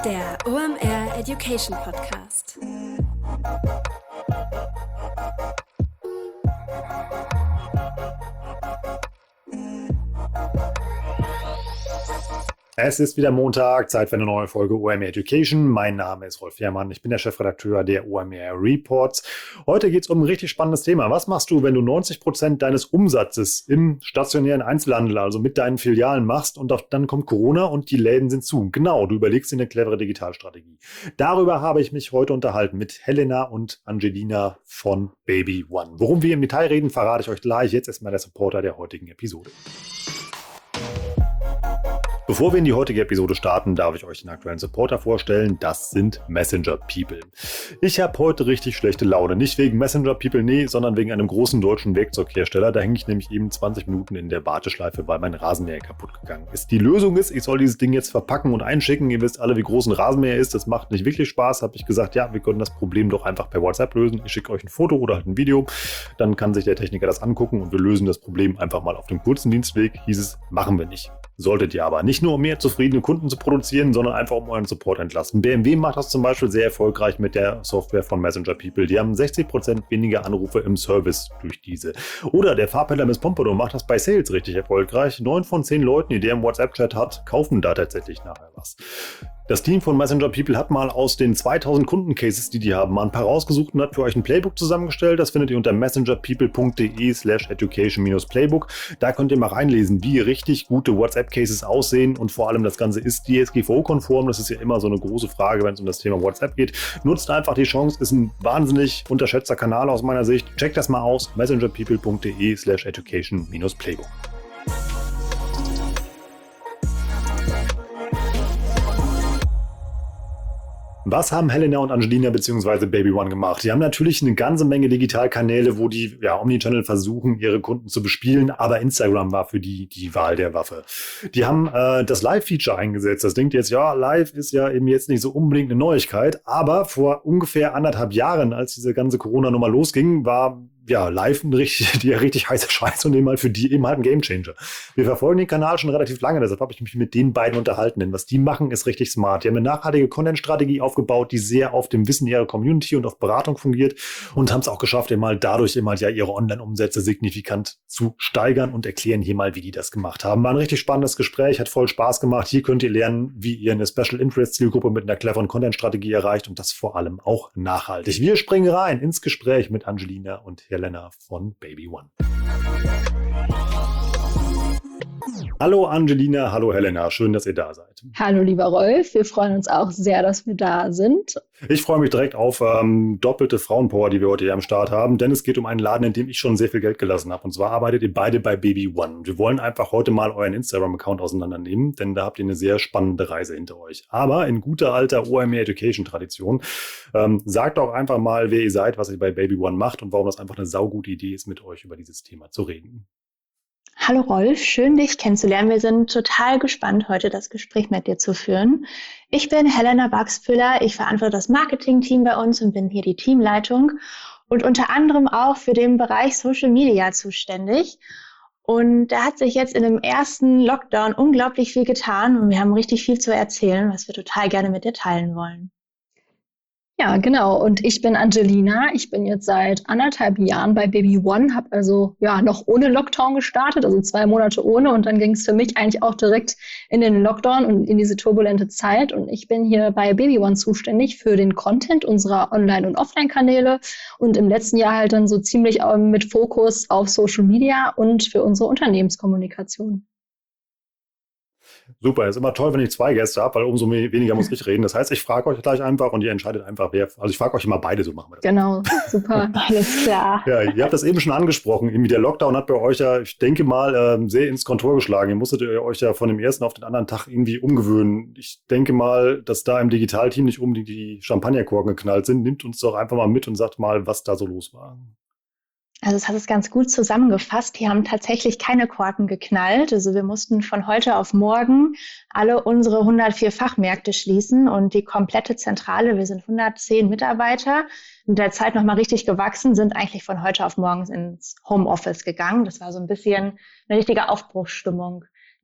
Der OMR Education Podcast. Es ist wieder Montag, Zeit für eine neue Folge OMR Education. Mein Name ist Rolf Herrmann, ich bin der Chefredakteur der OMR Reports. Heute geht es um ein richtig spannendes Thema. Was machst du, wenn du 90% deines Umsatzes im stationären Einzelhandel, also mit deinen Filialen machst und dann kommt Corona und die Läden sind zu? Genau, du überlegst dir eine clevere Digitalstrategie. Darüber habe ich mich heute unterhalten mit Helena und Angelina von Baby One. Worum wir im Detail reden, verrate ich euch gleich. Jetzt erstmal der Supporter der heutigen Episode. Bevor wir in die heutige Episode starten, darf ich euch den aktuellen Supporter vorstellen. Das sind Messenger People. Ich habe heute richtig schlechte Laune. Nicht wegen Messenger People, nee, sondern wegen einem großen deutschen Werkzeughersteller. Da hänge ich nämlich eben 20 Minuten in der Warteschleife, weil mein Rasenmäher kaputt gegangen ist. Die Lösung ist, ich soll dieses Ding jetzt verpacken und einschicken. Ihr wisst alle, wie groß ein Rasenmäher ist. Das macht nicht wirklich Spaß. Habe ich gesagt, ja, wir können das Problem doch einfach per WhatsApp lösen. Ich schicke euch ein Foto oder halt ein Video. Dann kann sich der Techniker das angucken und wir lösen das Problem einfach mal auf dem kurzen Dienstweg. Hieß es, machen wir nicht. Solltet ihr aber. Nicht nur, um mehr zufriedene Kunden zu produzieren, sondern einfach, um euren Support entlasten. BMW macht das zum Beispiel sehr erfolgreich mit der Software von Messenger People. Die haben 60% weniger Anrufe im Service durch diese. Oder der Farbhändler Miss Pompadour macht das bei Sales richtig erfolgreich. 9 von 10 Leuten, die der im WhatsApp-Chat hat, kaufen da tatsächlich nachher was. Das Team von Messenger People hat mal aus den 2000 Kundencases, die haben, mal ein paar rausgesucht und hat für euch ein Playbook zusammengestellt. Das findet ihr unter messengerpeople.de/education-playbook. Da könnt ihr mal reinlesen, wie richtig gute WhatsApp-Cases aussehen und vor allem das Ganze ist DSGVO-konform. Das ist ja immer so eine große Frage, wenn es um das Thema WhatsApp geht. Nutzt einfach die Chance, ist ein wahnsinnig unterschätzter Kanal aus meiner Sicht. Checkt das mal aus, messengerpeople.de/education-playbook. Was haben Helena und Angelina bzw. Baby One gemacht? Die haben natürlich eine ganze Menge Digitalkanäle, wo die Omnichannel versuchen, ihre Kunden zu bespielen, aber Instagram war für die Wahl der Waffe. Die haben das Live-Feature eingesetzt. Das denkt jetzt, ja, Live ist ja eben jetzt nicht so unbedingt eine Neuigkeit, aber vor ungefähr 1,5 Jahren, als diese ganze Corona-Nummer losging, war live ein richtig heißer Scheiß und eben halt für die eben halt ein Gamechanger. Wir verfolgen den Kanal schon relativ lange, deshalb habe ich mich mit den beiden unterhalten, denn was die machen, ist richtig smart. Die haben eine nachhaltige Content-Strategie aufgebaut, die sehr auf dem Wissen ihrer Community und auf Beratung fungiert und haben es auch geschafft, eben halt dadurch eben halt ihre Online-Umsätze signifikant zu steigern und erklären hier mal, wie die das gemacht haben. War ein richtig spannendes Gespräch, hat voll Spaß gemacht. Hier könnt ihr lernen, wie ihr eine Special-Interest-Zielgruppe mit einer cleveren Content-Strategie erreicht und das vor allem auch nachhaltig. Wir springen rein ins Gespräch mit Angelina und Helena von Baby One. Hallo Angelina, hallo Helena, schön, dass ihr da seid. Hallo lieber Rolf, wir freuen uns auch sehr, dass wir da sind. Ich freue mich direkt auf doppelte Frauenpower, die wir heute hier am Start haben, denn es geht um einen Laden, in dem ich schon sehr viel Geld gelassen habe. Und zwar arbeitet ihr beide bei Baby One. Wir wollen einfach heute mal euren Instagram-Account auseinandernehmen, denn da habt ihr eine sehr spannende Reise hinter euch. Aber in guter alter OMR Education-Tradition, sagt auch einfach mal, wer ihr seid, was ihr bei Baby One macht und warum das einfach eine saugute Idee ist, mit euch über dieses Thema zu reden. Hallo Rolf, schön dich kennenzulernen. Wir sind total gespannt, heute das Gespräch mit dir zu führen. Ich bin Helena Baxpüller, ich verantworte das Marketing-Team bei uns und bin hier die Teamleitung und unter anderem auch für den Bereich Social Media zuständig. Und da hat sich jetzt in dem ersten Lockdown unglaublich viel getan und wir haben richtig viel zu erzählen, was wir total gerne mit dir teilen wollen. Ja, genau. Und ich bin Angelina. Ich bin jetzt seit 1,5 Jahren bei Baby One, habe also noch ohne Lockdown gestartet, also 2 Monate ohne. Und dann ging es für mich eigentlich auch direkt in den Lockdown und in diese turbulente Zeit. Und ich bin hier bei Baby One zuständig für den Content unserer Online- und Offline-Kanäle und im letzten Jahr halt dann so ziemlich mit Fokus auf Social Media und für unsere Unternehmenskommunikation. Super, ist immer toll, wenn ich 2 Gäste habe, weil umso weniger muss ich reden. Das heißt, ich frage euch gleich einfach und ihr entscheidet einfach, wer. Also ich frage euch immer beide, so machen wir das. Genau, super, alles klar. Ja, ihr habt das eben schon angesprochen. Irgendwie der Lockdown hat bei euch ja, ich denke mal, sehr ins Kontor geschlagen. Ihr musstet euch ja von dem ersten auf den anderen Tag irgendwie umgewöhnen. Ich denke mal, dass da im Digitalteam nicht unbedingt die Champagnerkorken geknallt sind. Nimmt uns doch einfach mal mit und sagt mal, was da so los war. Also es hat es ganz gut zusammengefasst. Die haben tatsächlich keine Korken geknallt. Also wir mussten von heute auf morgen alle unsere 104 Fachmärkte schließen und die komplette Zentrale, wir sind 110 Mitarbeiter, in der Zeit nochmal richtig gewachsen, sind eigentlich von heute auf morgen ins Homeoffice gegangen. Das war so ein bisschen eine richtige Aufbruchsstimmung,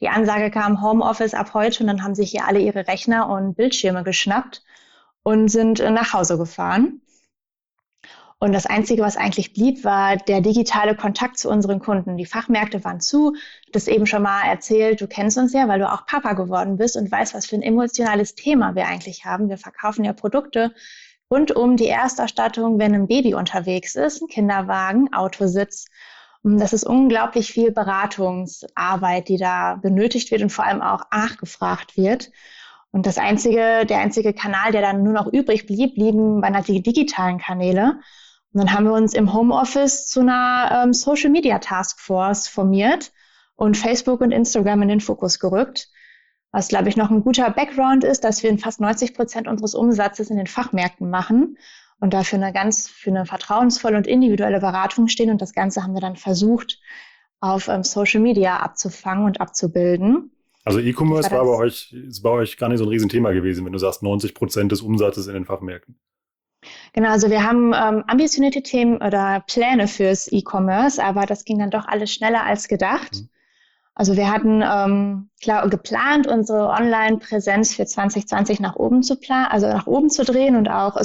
die Ansage kam, Homeoffice ab heute, und dann haben sich hier alle ihre Rechner und Bildschirme geschnappt und sind nach Hause gefahren. Und das Einzige, was eigentlich blieb, war der digitale Kontakt zu unseren Kunden. Die Fachmärkte waren zu. Du hast eben schon mal erzählt, du kennst uns ja, weil du auch Papa geworden bist und weißt, was für ein emotionales Thema wir eigentlich haben. Wir verkaufen ja Produkte rund um die Erstausstattung, wenn ein Baby unterwegs ist, ein Kinderwagen, Autositz. Und das ist unglaublich viel Beratungsarbeit, die da benötigt wird und vor allem auch nachgefragt wird. Und der einzige Kanal, der dann nur noch übrig blieb, waren die digitalen Kanäle. Und dann haben wir uns im Homeoffice zu einer Social Media Taskforce formiert und Facebook und Instagram in den Fokus gerückt. Was, glaube ich, noch ein guter Background ist, dass wir in fast 90% unseres Umsatzes in den Fachmärkten machen und dafür für eine vertrauensvolle und individuelle Beratung stehen. Und das Ganze haben wir dann versucht, auf Social Media abzufangen und abzubilden. Also E-Commerce ist bei euch gar nicht so ein Riesenthema gewesen, wenn du sagst 90% des Umsatzes in den Fachmärkten. Genau, also wir haben ambitionierte Themen oder Pläne fürs E-Commerce, aber das ging dann doch alles schneller als gedacht. Also wir hatten geplant, unsere Online-Präsenz für 2020 nach oben zu drehen und auch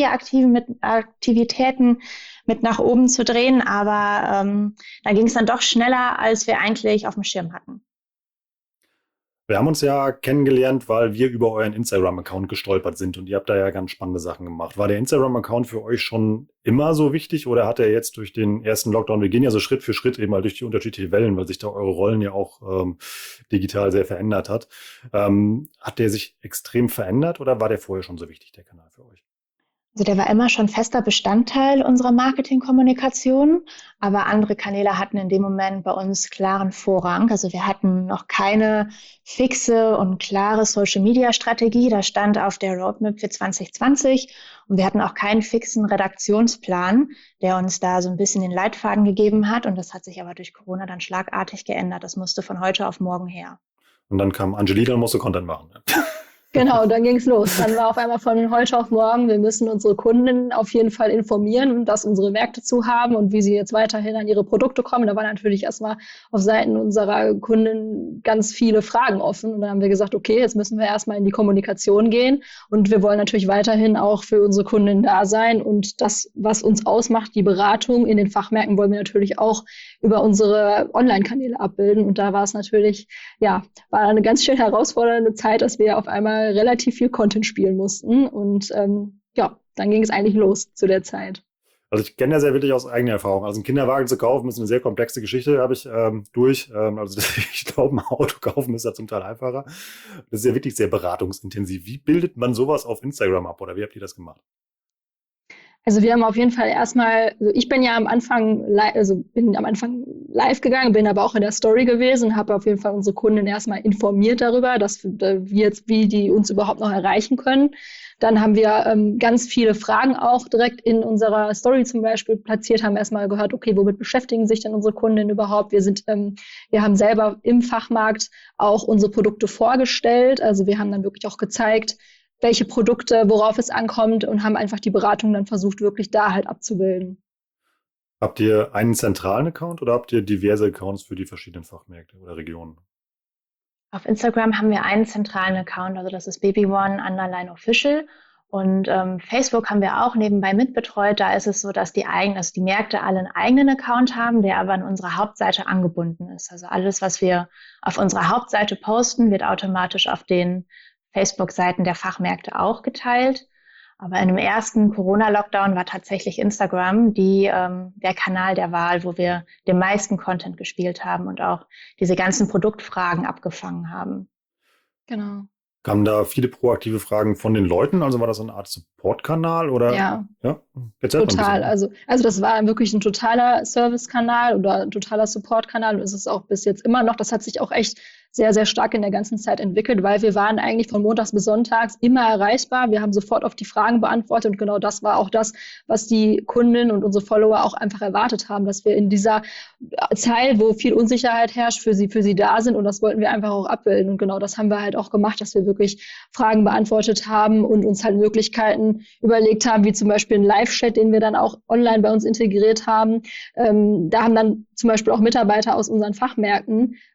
Social-Media-Aktivitäten mit nach oben zu drehen, aber da ging es dann doch schneller, als wir eigentlich auf dem Schirm hatten. Wir haben uns ja kennengelernt, weil wir über euren Instagram-Account gestolpert sind und ihr habt da ja ganz spannende Sachen gemacht. War der Instagram-Account für euch schon immer so wichtig oder hat er jetzt durch den ersten Lockdown, wir gehen ja so Schritt für Schritt eben mal durch die unterschiedlichen Wellen, weil sich da eure Rollen ja auch digital sehr verändert hat. Hat der sich extrem verändert oder war der vorher schon so wichtig, der Kanal für euch? Also der war immer schon fester Bestandteil unserer Marketingkommunikation, aber andere Kanäle hatten in dem Moment bei uns klaren Vorrang. Also wir hatten noch keine fixe und klare Social-Media-Strategie. Das stand auf der Roadmap für 2020 und wir hatten auch keinen fixen Redaktionsplan, der uns da so ein bisschen den Leitfaden gegeben hat. Und das hat sich aber durch Corona dann schlagartig geändert. Das musste von heute auf morgen her. Und dann kam Angelina und musste Content machen. Genau, dann ging es los. Dann war auf einmal von heute auf morgen, wir müssen unsere Kunden auf jeden Fall informieren, dass unsere Märkte zu haben und wie sie jetzt weiterhin an ihre Produkte kommen. Da waren natürlich erstmal auf Seiten unserer Kunden ganz viele Fragen offen. Und dann haben wir gesagt, okay, jetzt müssen wir erstmal in die Kommunikation gehen. Und wir wollen natürlich weiterhin auch für unsere Kunden da sein. Und das, was uns ausmacht, die Beratung in den Fachmärkten, wollen wir natürlich auch über unsere Online-Kanäle abbilden. Und da war es natürlich, war eine ganz schön herausfordernde Zeit, dass wir auf einmal relativ viel Content spielen mussten. Und dann ging es eigentlich los zu der Zeit. Also ich kenne das ja wirklich aus eigener Erfahrung. Also einen Kinderwagen zu kaufen ist eine sehr komplexe Geschichte, habe ich durch. Ich glaube, ein Auto kaufen ist ja zum Teil einfacher. Das ist ja wirklich sehr beratungsintensiv. Wie bildet man sowas auf Instagram ab oder wie habt ihr das gemacht? Also wir haben auf jeden Fall erstmal, ich bin ja am Anfang live gegangen, bin aber auch in der Story gewesen, habe auf jeden Fall unsere Kunden erstmal informiert darüber, wie die uns überhaupt noch erreichen können. Dann haben wir ganz viele Fragen auch direkt in unserer Story zum Beispiel platziert, haben erstmal gehört, okay, womit beschäftigen sich denn unsere Kunden überhaupt? Wir haben selber im Fachmarkt auch unsere Produkte vorgestellt, also wir haben dann wirklich auch gezeigt, welche Produkte, worauf es ankommt und haben einfach die Beratung dann versucht, wirklich da halt abzubilden. Habt ihr einen zentralen Account oder habt ihr diverse Accounts für die verschiedenen Fachmärkte oder Regionen? Auf Instagram haben wir einen zentralen Account, also das ist babyone_official. Und Facebook haben wir auch nebenbei mitbetreut. Da ist es so, dass die Märkte alle einen eigenen Account haben, der aber an unserer Hauptseite angebunden ist. Also alles, was wir auf unserer Hauptseite posten, wird automatisch auf den Facebook-Seiten der Fachmärkte auch geteilt. Aber in dem ersten Corona-Lockdown war tatsächlich Instagram der Kanal der Wahl, wo wir den meisten Content gespielt haben und auch diese ganzen Produktfragen abgefangen haben. Genau. Kamen da viele proaktive Fragen von den Leuten? Also war das eine Art Support-Kanal oder? Ja, total. Also das war wirklich ein totaler Service-Kanal oder ein totaler Support-Kanal und ist es auch bis jetzt immer noch. Das hat sich auch echt sehr, sehr stark in der ganzen Zeit entwickelt, weil wir waren eigentlich von montags bis sonntags immer erreichbar. Wir haben sofort auf die Fragen beantwortet und genau das war auch das, was die Kunden und unsere Follower auch einfach erwartet haben, dass wir in dieser Zeit, wo viel Unsicherheit herrscht, für sie da sind und das wollten wir einfach auch abbilden und genau das haben wir halt auch gemacht, dass wir wirklich Fragen beantwortet haben und uns halt Möglichkeiten überlegt haben, wie zum Beispiel einen Live-Chat, den wir dann auch online bei uns integriert haben. Da haben dann zum Beispiel auch Mitarbeiter aus unseren Fachmärkten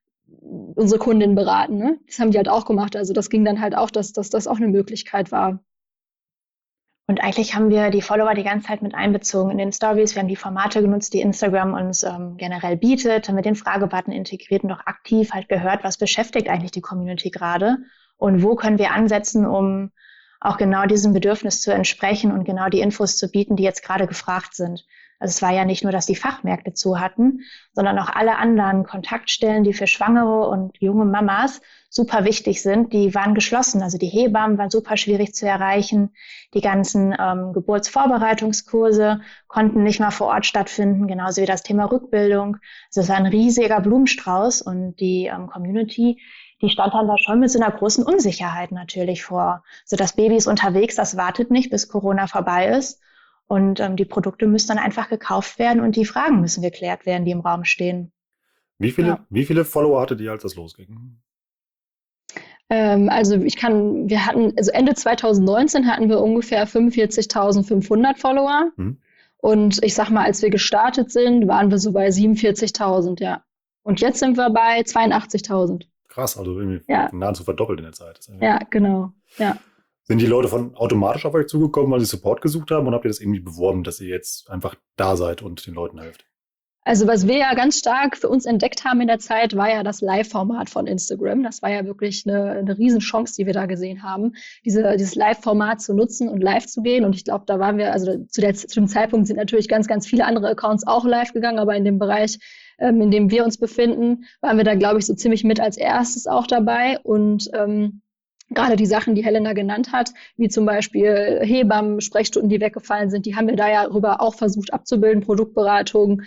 unsere Kundinnen beraten. Ne? Das haben die halt auch gemacht. Also das ging dann halt auch, dass das auch eine Möglichkeit war. Und eigentlich haben wir die Follower die ganze Zeit mit einbezogen in den Stories. Wir haben die Formate genutzt, die Instagram uns generell bietet, haben wir den Fragebutton integriert und auch aktiv halt gehört, was beschäftigt eigentlich die Community gerade und wo können wir ansetzen, um auch genau diesem Bedürfnis zu entsprechen und genau die Infos zu bieten, die jetzt gerade gefragt sind. Also es war ja nicht nur, dass die Fachmärkte zu hatten, sondern auch alle anderen Kontaktstellen, die für Schwangere und junge Mamas super wichtig sind, die waren geschlossen. Also die Hebammen waren super schwierig zu erreichen. Die ganzen Geburtsvorbereitungskurse konnten nicht mal vor Ort stattfinden, genauso wie das Thema Rückbildung. Also es war ein riesiger Blumenstrauß und die Community, die stand dann da schon mit so einer großen Unsicherheit natürlich vor. So, das Baby ist unterwegs, das wartet nicht, bis Corona vorbei ist. Und die Produkte müssen dann einfach gekauft werden und die Fragen müssen geklärt werden, die im Raum stehen. Wie viele Follower hattet ihr, als das losging? Also Ende 2019 hatten wir ungefähr 45.500 Follower. Und ich sag mal, als wir gestartet sind, waren wir so bei 47.000, ja. Und jetzt sind wir bei 82.000. Krass, also irgendwie nahezu verdoppelt in der Zeit. Ja, genau, ja. Sind die Leute automatisch auf euch zugekommen, weil sie Support gesucht haben, oder habt ihr das irgendwie beworben, dass ihr jetzt einfach da seid und den Leuten helft? Also was wir ja ganz stark für uns entdeckt haben in der Zeit, war ja das Live-Format von Instagram. Das war ja wirklich eine Riesenchance, die wir da gesehen haben, dieses Live-Format zu nutzen und live zu gehen. Und ich glaube, da waren wir, also zu dem Zeitpunkt sind natürlich ganz, ganz viele andere Accounts auch live gegangen, aber in dem Bereich, in dem wir uns befinden, waren wir da, glaube ich, so ziemlich mit als erstes auch dabei. Und gerade die Sachen, die Helena genannt hat, wie zum Beispiel Hebammen-Sprechstunden, die weggefallen sind, die haben wir da ja rüber auch versucht abzubilden, Produktberatung,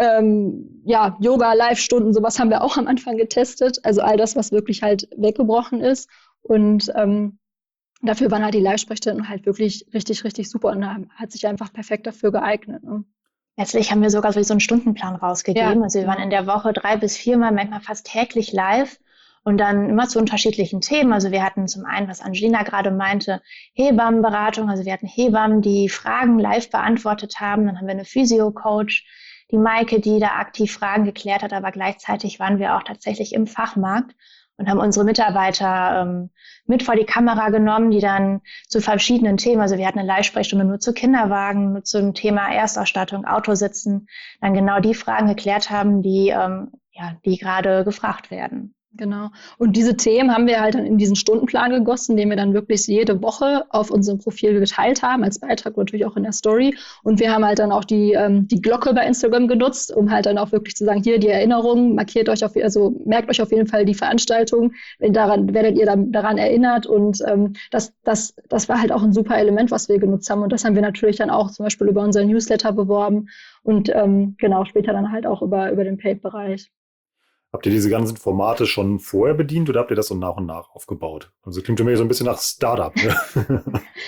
Yoga, Live-Stunden, sowas haben wir auch am Anfang getestet. Also all das, was wirklich halt weggebrochen ist. Und dafür waren halt die Live-Sprechstunden halt wirklich richtig, richtig super und hat sich einfach perfekt dafür geeignet. Ne? Letztlich haben wir sogar so einen Stundenplan rausgegeben. Ja. Also wir waren in der Woche 3 bis 4 Mal, manchmal fast täglich live. Und dann immer zu unterschiedlichen Themen. Also wir hatten zum einen, was Angelina gerade meinte, Hebammenberatung. Also wir hatten Hebammen, die Fragen live beantwortet haben. Dann haben wir eine Physio-Coach, die Maike, die da aktiv Fragen geklärt hat. Aber gleichzeitig waren wir auch tatsächlich im Fachmarkt und haben unsere Mitarbeiter mit vor die Kamera genommen, die dann zu verschiedenen Themen, also wir hatten eine Live-Sprechstunde nur zu Kinderwagen, nur zum Thema Erstausstattung, Autositzen, dann genau die Fragen geklärt haben, die gerade gefragt werden. Genau. Und diese Themen haben wir halt dann in diesen Stundenplan gegossen, den wir dann wirklich jede Woche auf unserem Profil geteilt haben, als Beitrag natürlich auch in der Story. Und wir haben halt dann auch die Glocke bei Instagram genutzt, um halt dann auch wirklich zu sagen, hier die Erinnerungen, merkt euch auf jeden Fall die Veranstaltung, werdet ihr daran erinnert. Und das war halt auch ein super Element, was wir genutzt haben. Und das haben wir natürlich dann auch zum Beispiel über unseren Newsletter beworben und später dann halt auch über den Paid-Bereich. Habt ihr diese ganzen Formate schon vorher bedient oder habt ihr das so nach und nach aufgebaut? Also klingt für mich so ein bisschen nach Startup. Ne?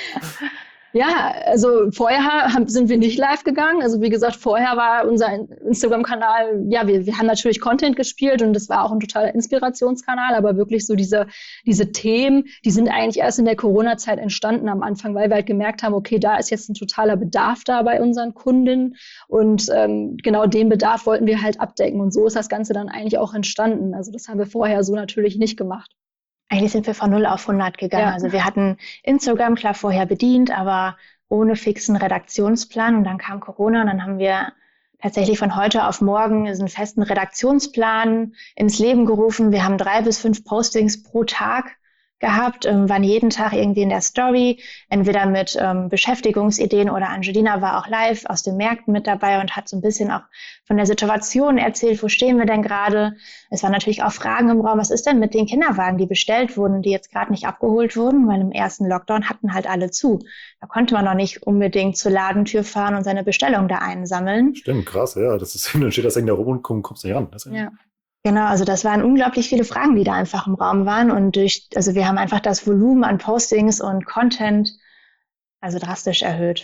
Ja, also vorher sind wir nicht live gegangen. Also wie gesagt, vorher war unser Instagram-Kanal, ja, wir haben natürlich Content gespielt und das war auch ein totaler Inspirationskanal, aber wirklich so diese Themen, die sind eigentlich erst in der Corona-Zeit entstanden am Anfang, weil wir halt gemerkt haben, okay, da ist jetzt ein totaler Bedarf da bei unseren Kundinnen und genau den Bedarf wollten wir halt abdecken und so ist das Ganze dann eigentlich auch entstanden. Also das haben wir vorher so natürlich nicht gemacht. Eigentlich sind wir von 0 auf 100 gegangen. Ja. Also wir hatten Instagram klar vorher bedient, aber ohne fixen Redaktionsplan. Und dann kam Corona und dann haben wir tatsächlich von heute auf morgen einen festen Redaktionsplan ins Leben gerufen. Wir haben 3 bis 5 Postings pro Tag gehabt, waren jeden Tag irgendwie in der Story, entweder mit Beschäftigungsideen oder Angelina war auch live aus den Märkten mit dabei und hat so ein bisschen auch von der Situation erzählt, wo stehen wir denn gerade. Es waren natürlich auch Fragen im Raum, was ist denn mit den Kinderwagen, die bestellt wurden, die jetzt gerade nicht abgeholt wurden, weil im ersten Lockdown hatten halt alle zu. Da konnte man noch nicht unbedingt zur Ladentür fahren und seine Bestellung da einsammeln. Stimmt, krass, ja, dann steht das Ding da rum und kommst nicht ran. Ja. Genau, also das waren unglaublich viele Fragen, die da einfach im Raum waren und wir haben einfach das Volumen an Postings und Content also drastisch erhöht.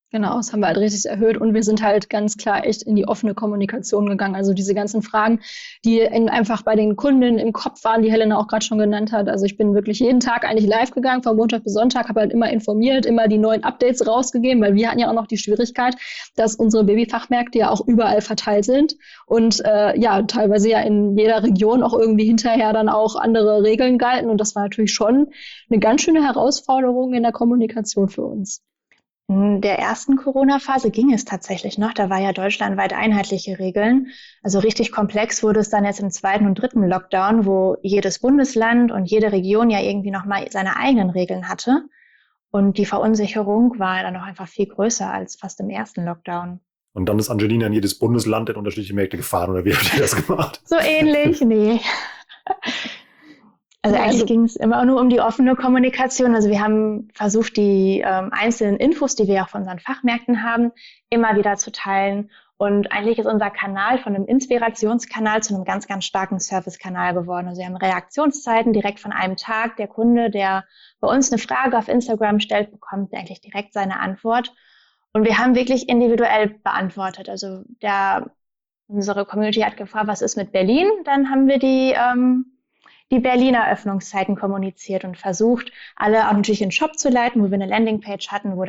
Genau, das haben wir halt richtig erhöht und wir sind halt ganz klar echt in die offene Kommunikation gegangen. Also diese ganzen Fragen, die einfach bei den Kundinnen im Kopf waren, die Helena auch gerade schon genannt hat. Also ich bin wirklich jeden Tag eigentlich live gegangen, von Montag bis Sonntag, habe halt immer informiert, immer die neuen Updates rausgegeben, weil wir hatten ja auch noch die Schwierigkeit, dass unsere Babyfachmärkte ja auch überall verteilt sind und teilweise ja in jeder Region auch irgendwie hinterher dann auch andere Regeln galten. Und das war natürlich schon eine ganz schöne Herausforderung in der Kommunikation für uns. In der ersten Corona-Phase ging es tatsächlich noch. Da war ja deutschlandweit einheitliche Regeln. Also richtig komplex wurde es dann jetzt im zweiten und dritten Lockdown, wo jedes Bundesland und jede Region ja irgendwie nochmal seine eigenen Regeln hatte. Und die Verunsicherung war dann noch einfach viel größer als fast im ersten Lockdown. Und dann ist Angelina in jedes Bundesland in unterschiedliche Märkte gefahren, oder wie habt ihr das gemacht? So ähnlich? Nee. Also eigentlich ging es immer nur um die offene Kommunikation. Also wir haben versucht, die einzelnen Infos, die wir auch von unseren Fachmärkten haben, immer wieder zu teilen. Und eigentlich ist unser Kanal von einem Inspirationskanal zu einem ganz, ganz starken Servicekanal geworden. Also wir haben Reaktionszeiten direkt von einem Tag. Der Kunde, der bei uns eine Frage auf Instagram stellt, bekommt eigentlich direkt seine Antwort. Und wir haben wirklich individuell beantwortet. Also unsere Community hat gefragt, was ist mit Berlin? Dann haben wir die Berliner Öffnungszeiten kommuniziert und versucht, alle auch natürlich in den Shop zu leiten, wo wir eine Landingpage hatten, wo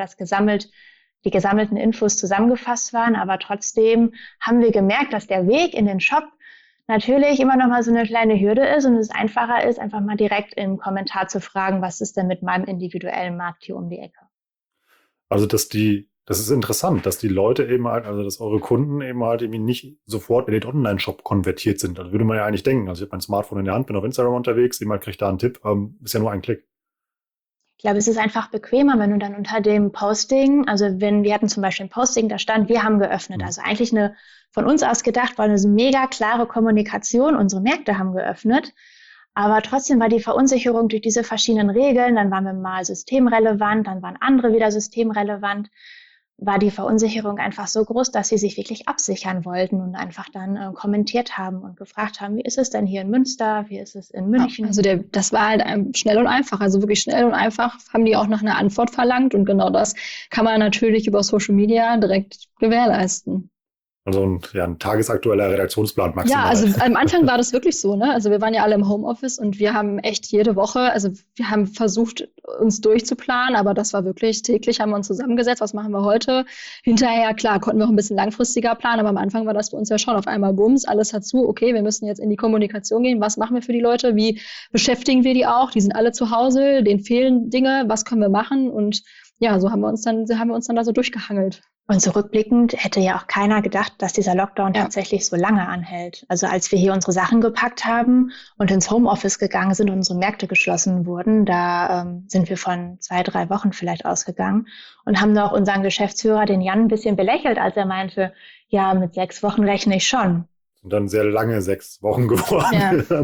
die gesammelten Infos zusammengefasst waren. Aber trotzdem haben wir gemerkt, dass der Weg in den Shop natürlich immer noch mal so eine kleine Hürde ist und es einfacher ist, einfach mal direkt im Kommentar zu fragen, was ist denn mit meinem individuellen Markt hier um die Ecke? Also, das ist interessant, dass die Leute eben halt, also dass eure Kunden eben halt irgendwie nicht sofort in den Online-Shop konvertiert sind. Also würde man ja eigentlich denken. Also ich habe mein Smartphone in der Hand, bin auf Instagram unterwegs, jemand kriegt da einen Tipp, ist ja nur ein Klick. Ich glaube, es ist einfach bequemer, wenn du dann unter dem Posting, also wir hatten zum Beispiel ein Posting, da stand, wir haben geöffnet. Also eigentlich von uns aus gedacht, war eine mega klare Kommunikation, unsere Märkte haben geöffnet. Aber trotzdem war die Verunsicherung durch diese verschiedenen Regeln, dann waren wir mal systemrelevant, dann waren andere wieder systemrelevant, war die Verunsicherung einfach so groß, dass sie sich wirklich absichern wollten und einfach dann kommentiert haben und gefragt haben, wie ist es denn hier in Münster, wie ist es in München? Also das war halt schnell und einfach, also wirklich schnell und einfach haben die auch nach einer Antwort verlangt und genau das kann man natürlich über Social Media direkt gewährleisten. Also ein tagesaktueller Redaktionsplan maximal. Ja, also am Anfang war das wirklich so, ne? Also wir waren ja alle im Homeoffice und wir haben echt jede Woche, also wir haben versucht, uns durchzuplanen, aber das war wirklich täglich, haben wir uns zusammengesetzt, was machen wir heute? Hinterher, klar, konnten wir auch ein bisschen langfristiger planen, aber am Anfang war das für uns ja schon auf einmal Bums, alles hat zu, okay, wir müssen jetzt in die Kommunikation gehen, was machen wir für die Leute, wie beschäftigen wir die auch, die sind alle zu Hause, denen fehlen Dinge, was können wir machen und ja, so haben wir uns dann da so durchgehangelt. Und so rückblickend hätte ja auch keiner gedacht, dass dieser Lockdown tatsächlich so lange anhält. Also als wir hier unsere Sachen gepackt haben und ins Homeoffice gegangen sind und unsere Märkte geschlossen wurden, da sind wir von 2-3 Wochen vielleicht ausgegangen und haben noch unseren Geschäftsführer, den Jan, ein bisschen belächelt, als er meinte, ja, mit 6 Wochen rechne ich schon. Und dann sehr lange 6 Wochen geworden. Ja.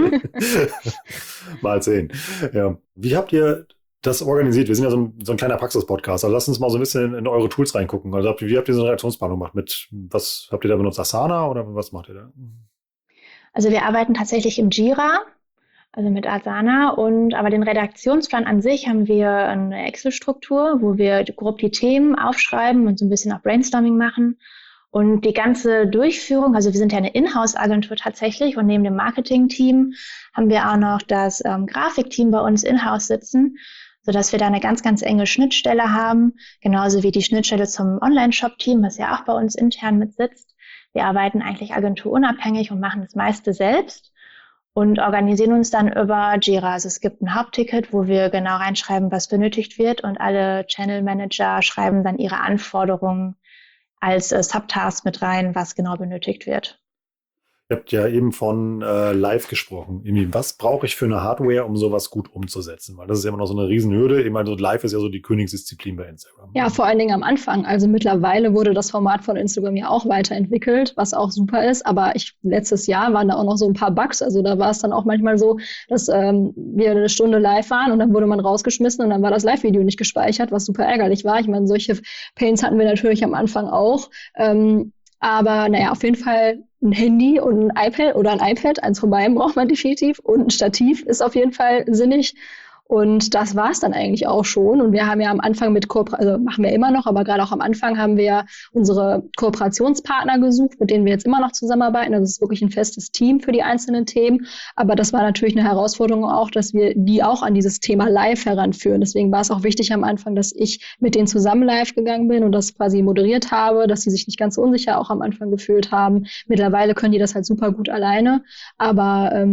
Mal 10. Ja. Wie habt ihr das organisiert? Wir sind ja so ein kleiner Praxis-Podcast. Also lasst uns mal so ein bisschen in eure Tools reingucken. Also wie habt ihr so eine Reaktionsplanung gemacht? Was habt ihr da benutzt? Asana oder was macht ihr da? Also wir arbeiten tatsächlich im Jira, also mit Asana. Aber den Redaktionsplan an sich haben wir eine Excel-Struktur, wo wir grob die Themen aufschreiben und so ein bisschen auch Brainstorming machen. Und die ganze Durchführung, also wir sind ja eine Inhouse-Agentur tatsächlich und neben dem Marketing-Team haben wir auch noch das Grafikteam bei uns in-house sitzen, sodass wir da eine ganz, ganz enge Schnittstelle haben, genauso wie die Schnittstelle zum Online-Shop-Team, was ja auch bei uns intern mit sitzt. Wir arbeiten eigentlich agenturunabhängig und machen das meiste selbst und organisieren uns dann über Jira. Also es gibt ein Hauptticket, wo wir genau reinschreiben, was benötigt wird und alle Channel-Manager schreiben dann ihre Anforderungen als Subtask mit rein, was genau benötigt wird. Ihr habt ja eben von Live gesprochen. Was brauche ich für eine Hardware, um sowas gut umzusetzen? Weil das ist ja immer noch so eine Riesenhürde. Ich meine, so Live ist ja so die Königsdisziplin bei Instagram. Ja, vor allen Dingen am Anfang. Also mittlerweile wurde das Format von Instagram ja auch weiterentwickelt, was auch super ist. Aber letztes Jahr waren da auch noch so ein paar Bugs. Also da war es dann auch manchmal so, dass wir eine Stunde live waren und dann wurde man rausgeschmissen und dann war das Live-Video nicht gespeichert, was super ärgerlich war. Ich meine, solche Pains hatten wir natürlich am Anfang auch. Aber naja, auf jeden Fall ein Handy und ein iPad oder ein iPad, eins von beiden braucht man definitiv und ein Stativ ist auf jeden Fall sinnig Und das war es dann eigentlich auch schon. Und wir haben ja am Anfang also machen wir immer noch, aber gerade auch am Anfang haben wir ja unsere Kooperationspartner gesucht, mit denen wir jetzt immer noch zusammenarbeiten. Also es ist wirklich ein festes Team für die einzelnen Themen. Aber das war natürlich eine Herausforderung auch, dass wir die auch an dieses Thema live heranführen. Deswegen war es auch wichtig am Anfang, dass ich mit denen zusammen live gegangen bin und das quasi moderiert habe, dass sie sich nicht ganz so unsicher auch am Anfang gefühlt haben. Mittlerweile können die das halt super gut alleine. Aber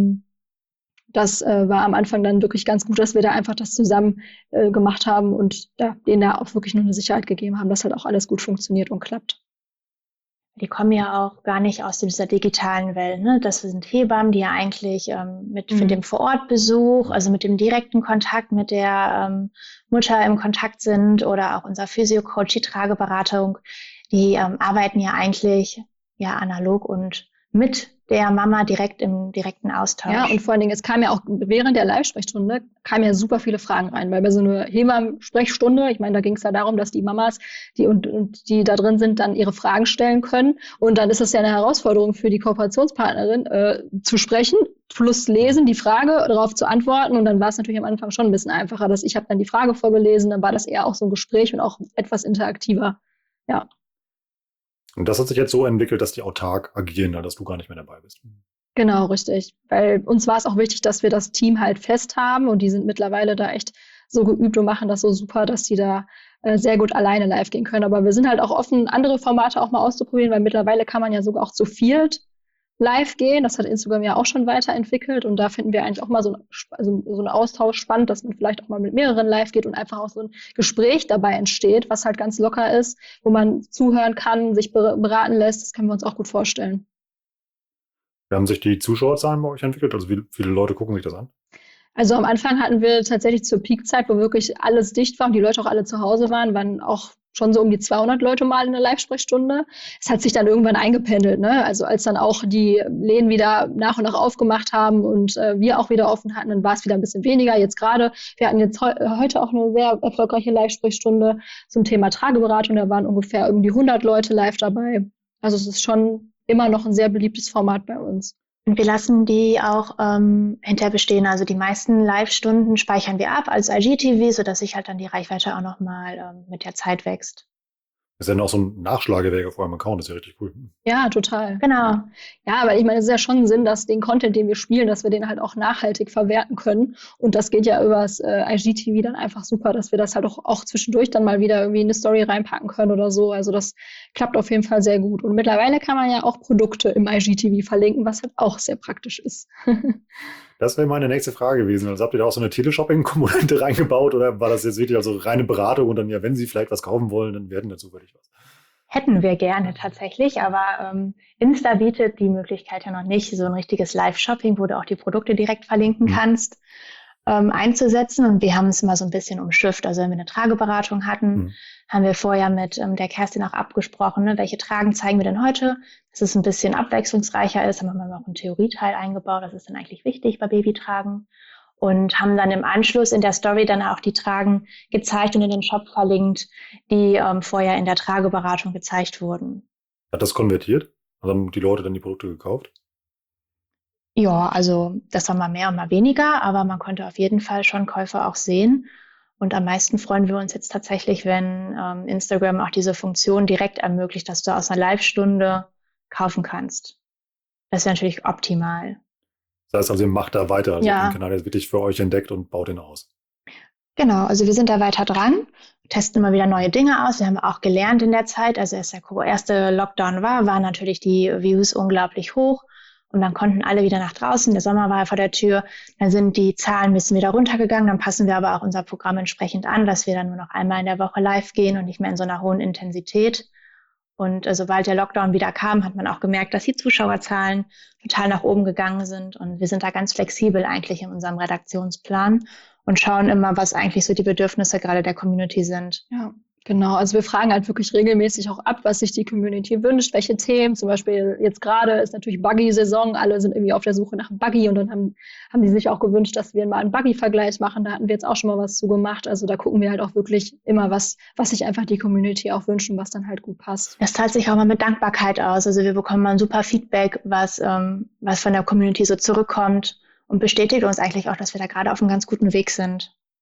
das war am Anfang dann wirklich ganz gut, dass wir da einfach das zusammen gemacht haben und denen da auch wirklich nur eine Sicherheit gegeben haben, dass halt auch alles gut funktioniert und klappt. Die kommen ja auch gar nicht aus dieser digitalen Welt, ne? Das sind Hebammen, die ja eigentlich mit dem Vorortbesuch, also mit dem direkten Kontakt mit der Mutter im Kontakt sind oder auch unser Physio-Coach, die Trageberatung, die arbeiten ja eigentlich analog und mit der Mama direkt im direkten Austausch. Ja, und vor allen Dingen, es kam ja auch während der Live-Sprechstunde kamen ja super viele Fragen rein, weil bei so einer Hebammen-Sprechstunde, ich meine, da ging es ja darum, dass die Mamas, die da drin sind, dann ihre Fragen stellen können. Und dann ist es ja eine Herausforderung für die Kooperationspartnerin, zu sprechen, plus lesen, die Frage, darauf zu antworten. Und dann war es natürlich am Anfang schon ein bisschen einfacher, dass ich habe dann die Frage vorgelesen, dann war das eher auch so ein Gespräch und auch etwas interaktiver. Ja. Und das hat sich jetzt so entwickelt, dass die autark agieren, dass du gar nicht mehr dabei bist. Genau, richtig. Weil uns war es auch wichtig, dass wir das Team halt fest haben und die sind mittlerweile da echt so geübt und machen das so super, dass die da sehr gut alleine live gehen können. Aber wir sind halt auch offen, andere Formate auch mal auszuprobieren, weil mittlerweile kann man ja sogar auch zu viert live gehen. Das hat Instagram ja auch schon weiterentwickelt und da finden wir eigentlich auch mal so einen Austausch spannend, dass man vielleicht auch mal mit mehreren live geht und einfach auch so ein Gespräch dabei entsteht, was halt ganz locker ist, wo man zuhören kann, sich beraten lässt. Das können wir uns auch gut vorstellen. Wie haben sich die Zuschauerzahlen bei euch entwickelt? Also wie viele Leute gucken sich das an? Also am Anfang hatten wir tatsächlich zur Peakzeit, wo wirklich alles dicht war und die Leute auch alle zu Hause waren auch schon so um die 200 Leute mal in der Live-Sprechstunde. Es hat sich dann irgendwann eingependelt, ne? Also als dann auch die Läden wieder nach und nach aufgemacht haben und wir auch wieder offen hatten, dann war es wieder ein bisschen weniger. Jetzt gerade, wir hatten jetzt heute auch eine sehr erfolgreiche Live-Sprechstunde zum Thema Trageberatung. Da waren ungefähr irgendwie 100 Leute live dabei. Also es ist schon immer noch ein sehr beliebtes Format bei uns. Und wir lassen die auch hinterher bestehen. Also die meisten Live-Stunden speichern wir ab als IGTV, sodass sich halt dann die Reichweite auch nochmal mit der Zeit wächst. Das ist ja noch so ein Nachschlagewerk auf eurem Account, das ist ja richtig cool. Ja, total. Genau. Ja, aber ich meine, es ist ja schon ein Sinn, dass den Content, den wir spielen, dass wir den halt auch nachhaltig verwerten können. Und das geht ja übers IGTV dann einfach super, dass wir das halt auch zwischendurch dann mal wieder irgendwie in eine Story reinpacken können oder so. Also das klappt auf jeden Fall sehr gut. Und mittlerweile kann man ja auch Produkte im IGTV verlinken, was halt auch sehr praktisch ist. Das wäre meine nächste Frage gewesen. Also habt ihr da auch so eine Teleshopping-Komponente reingebaut oder war das jetzt wirklich also reine Beratung und dann wenn Sie vielleicht was kaufen wollen, dann werden dazu zufällig was? Hätten wir gerne tatsächlich, aber Insta bietet die Möglichkeit ja noch nicht, so ein richtiges Live-Shopping, wo du auch die Produkte direkt verlinken kannst, einzusetzen. Und wir haben es immer so ein bisschen umschifft. Also wenn wir eine Trageberatung hatten, haben wir vorher mit der Kerstin auch abgesprochen, ne, welche Tragen zeigen wir denn heute, dass es ein bisschen abwechslungsreicher ist. Dann haben wir auch einen Theorieteil eingebaut, das ist dann eigentlich wichtig bei Babytragen. Und haben dann im Anschluss in der Story dann auch die Tragen gezeigt und in den Shop verlinkt, die vorher in der Trageberatung gezeigt wurden. Hat das konvertiert? Haben die Leute dann die Produkte gekauft? Ja, also das war mal mehr und mal weniger, aber man konnte auf jeden Fall schon Käufe auch sehen. Und am meisten freuen wir uns jetzt tatsächlich, wenn Instagram auch diese Funktion direkt ermöglicht, dass du aus einer Live-Stunde kaufen kannst. Das wäre natürlich optimal. Das heißt also, ihr macht da weiter. Also Ja. den Kanal jetzt wirklich für euch entdeckt und baut den aus. Genau, also wir sind da weiter dran, testen immer wieder neue Dinge aus. Wir haben auch gelernt in der Zeit, also als der erste Lockdown war, waren natürlich die Views unglaublich hoch. Und dann konnten alle wieder nach draußen. Der Sommer war vor der Tür. Dann sind die Zahlen ein bisschen wieder runtergegangen. Dann passen wir aber auch unser Programm entsprechend an, dass wir dann nur noch einmal in der Woche live gehen und nicht mehr in so einer hohen Intensität. Und sobald der Lockdown wieder kam, hat man auch gemerkt, dass die Zuschauerzahlen total nach oben gegangen sind. Und wir sind da ganz flexibel eigentlich in unserem Redaktionsplan und schauen immer, was eigentlich so die Bedürfnisse gerade der Community sind. Ja, genau. Also wir fragen halt wirklich regelmäßig auch ab, was sich die Community wünscht, welche Themen. Zum Beispiel jetzt gerade ist natürlich Buggy-Saison. Alle sind irgendwie auf der Suche nach einem Buggy und dann haben die sich auch gewünscht, dass wir mal einen Buggy-Vergleich machen. Da hatten wir jetzt auch schon mal was zu gemacht. Also da gucken wir halt auch wirklich immer, was sich einfach die Community auch wünscht und was dann halt gut passt. Das zahlt sich auch mal mit Dankbarkeit aus. Also wir bekommen mal ein super Feedback, was von der Community so zurückkommt und bestätigt uns eigentlich auch, dass wir da gerade auf einem ganz guten Weg sind.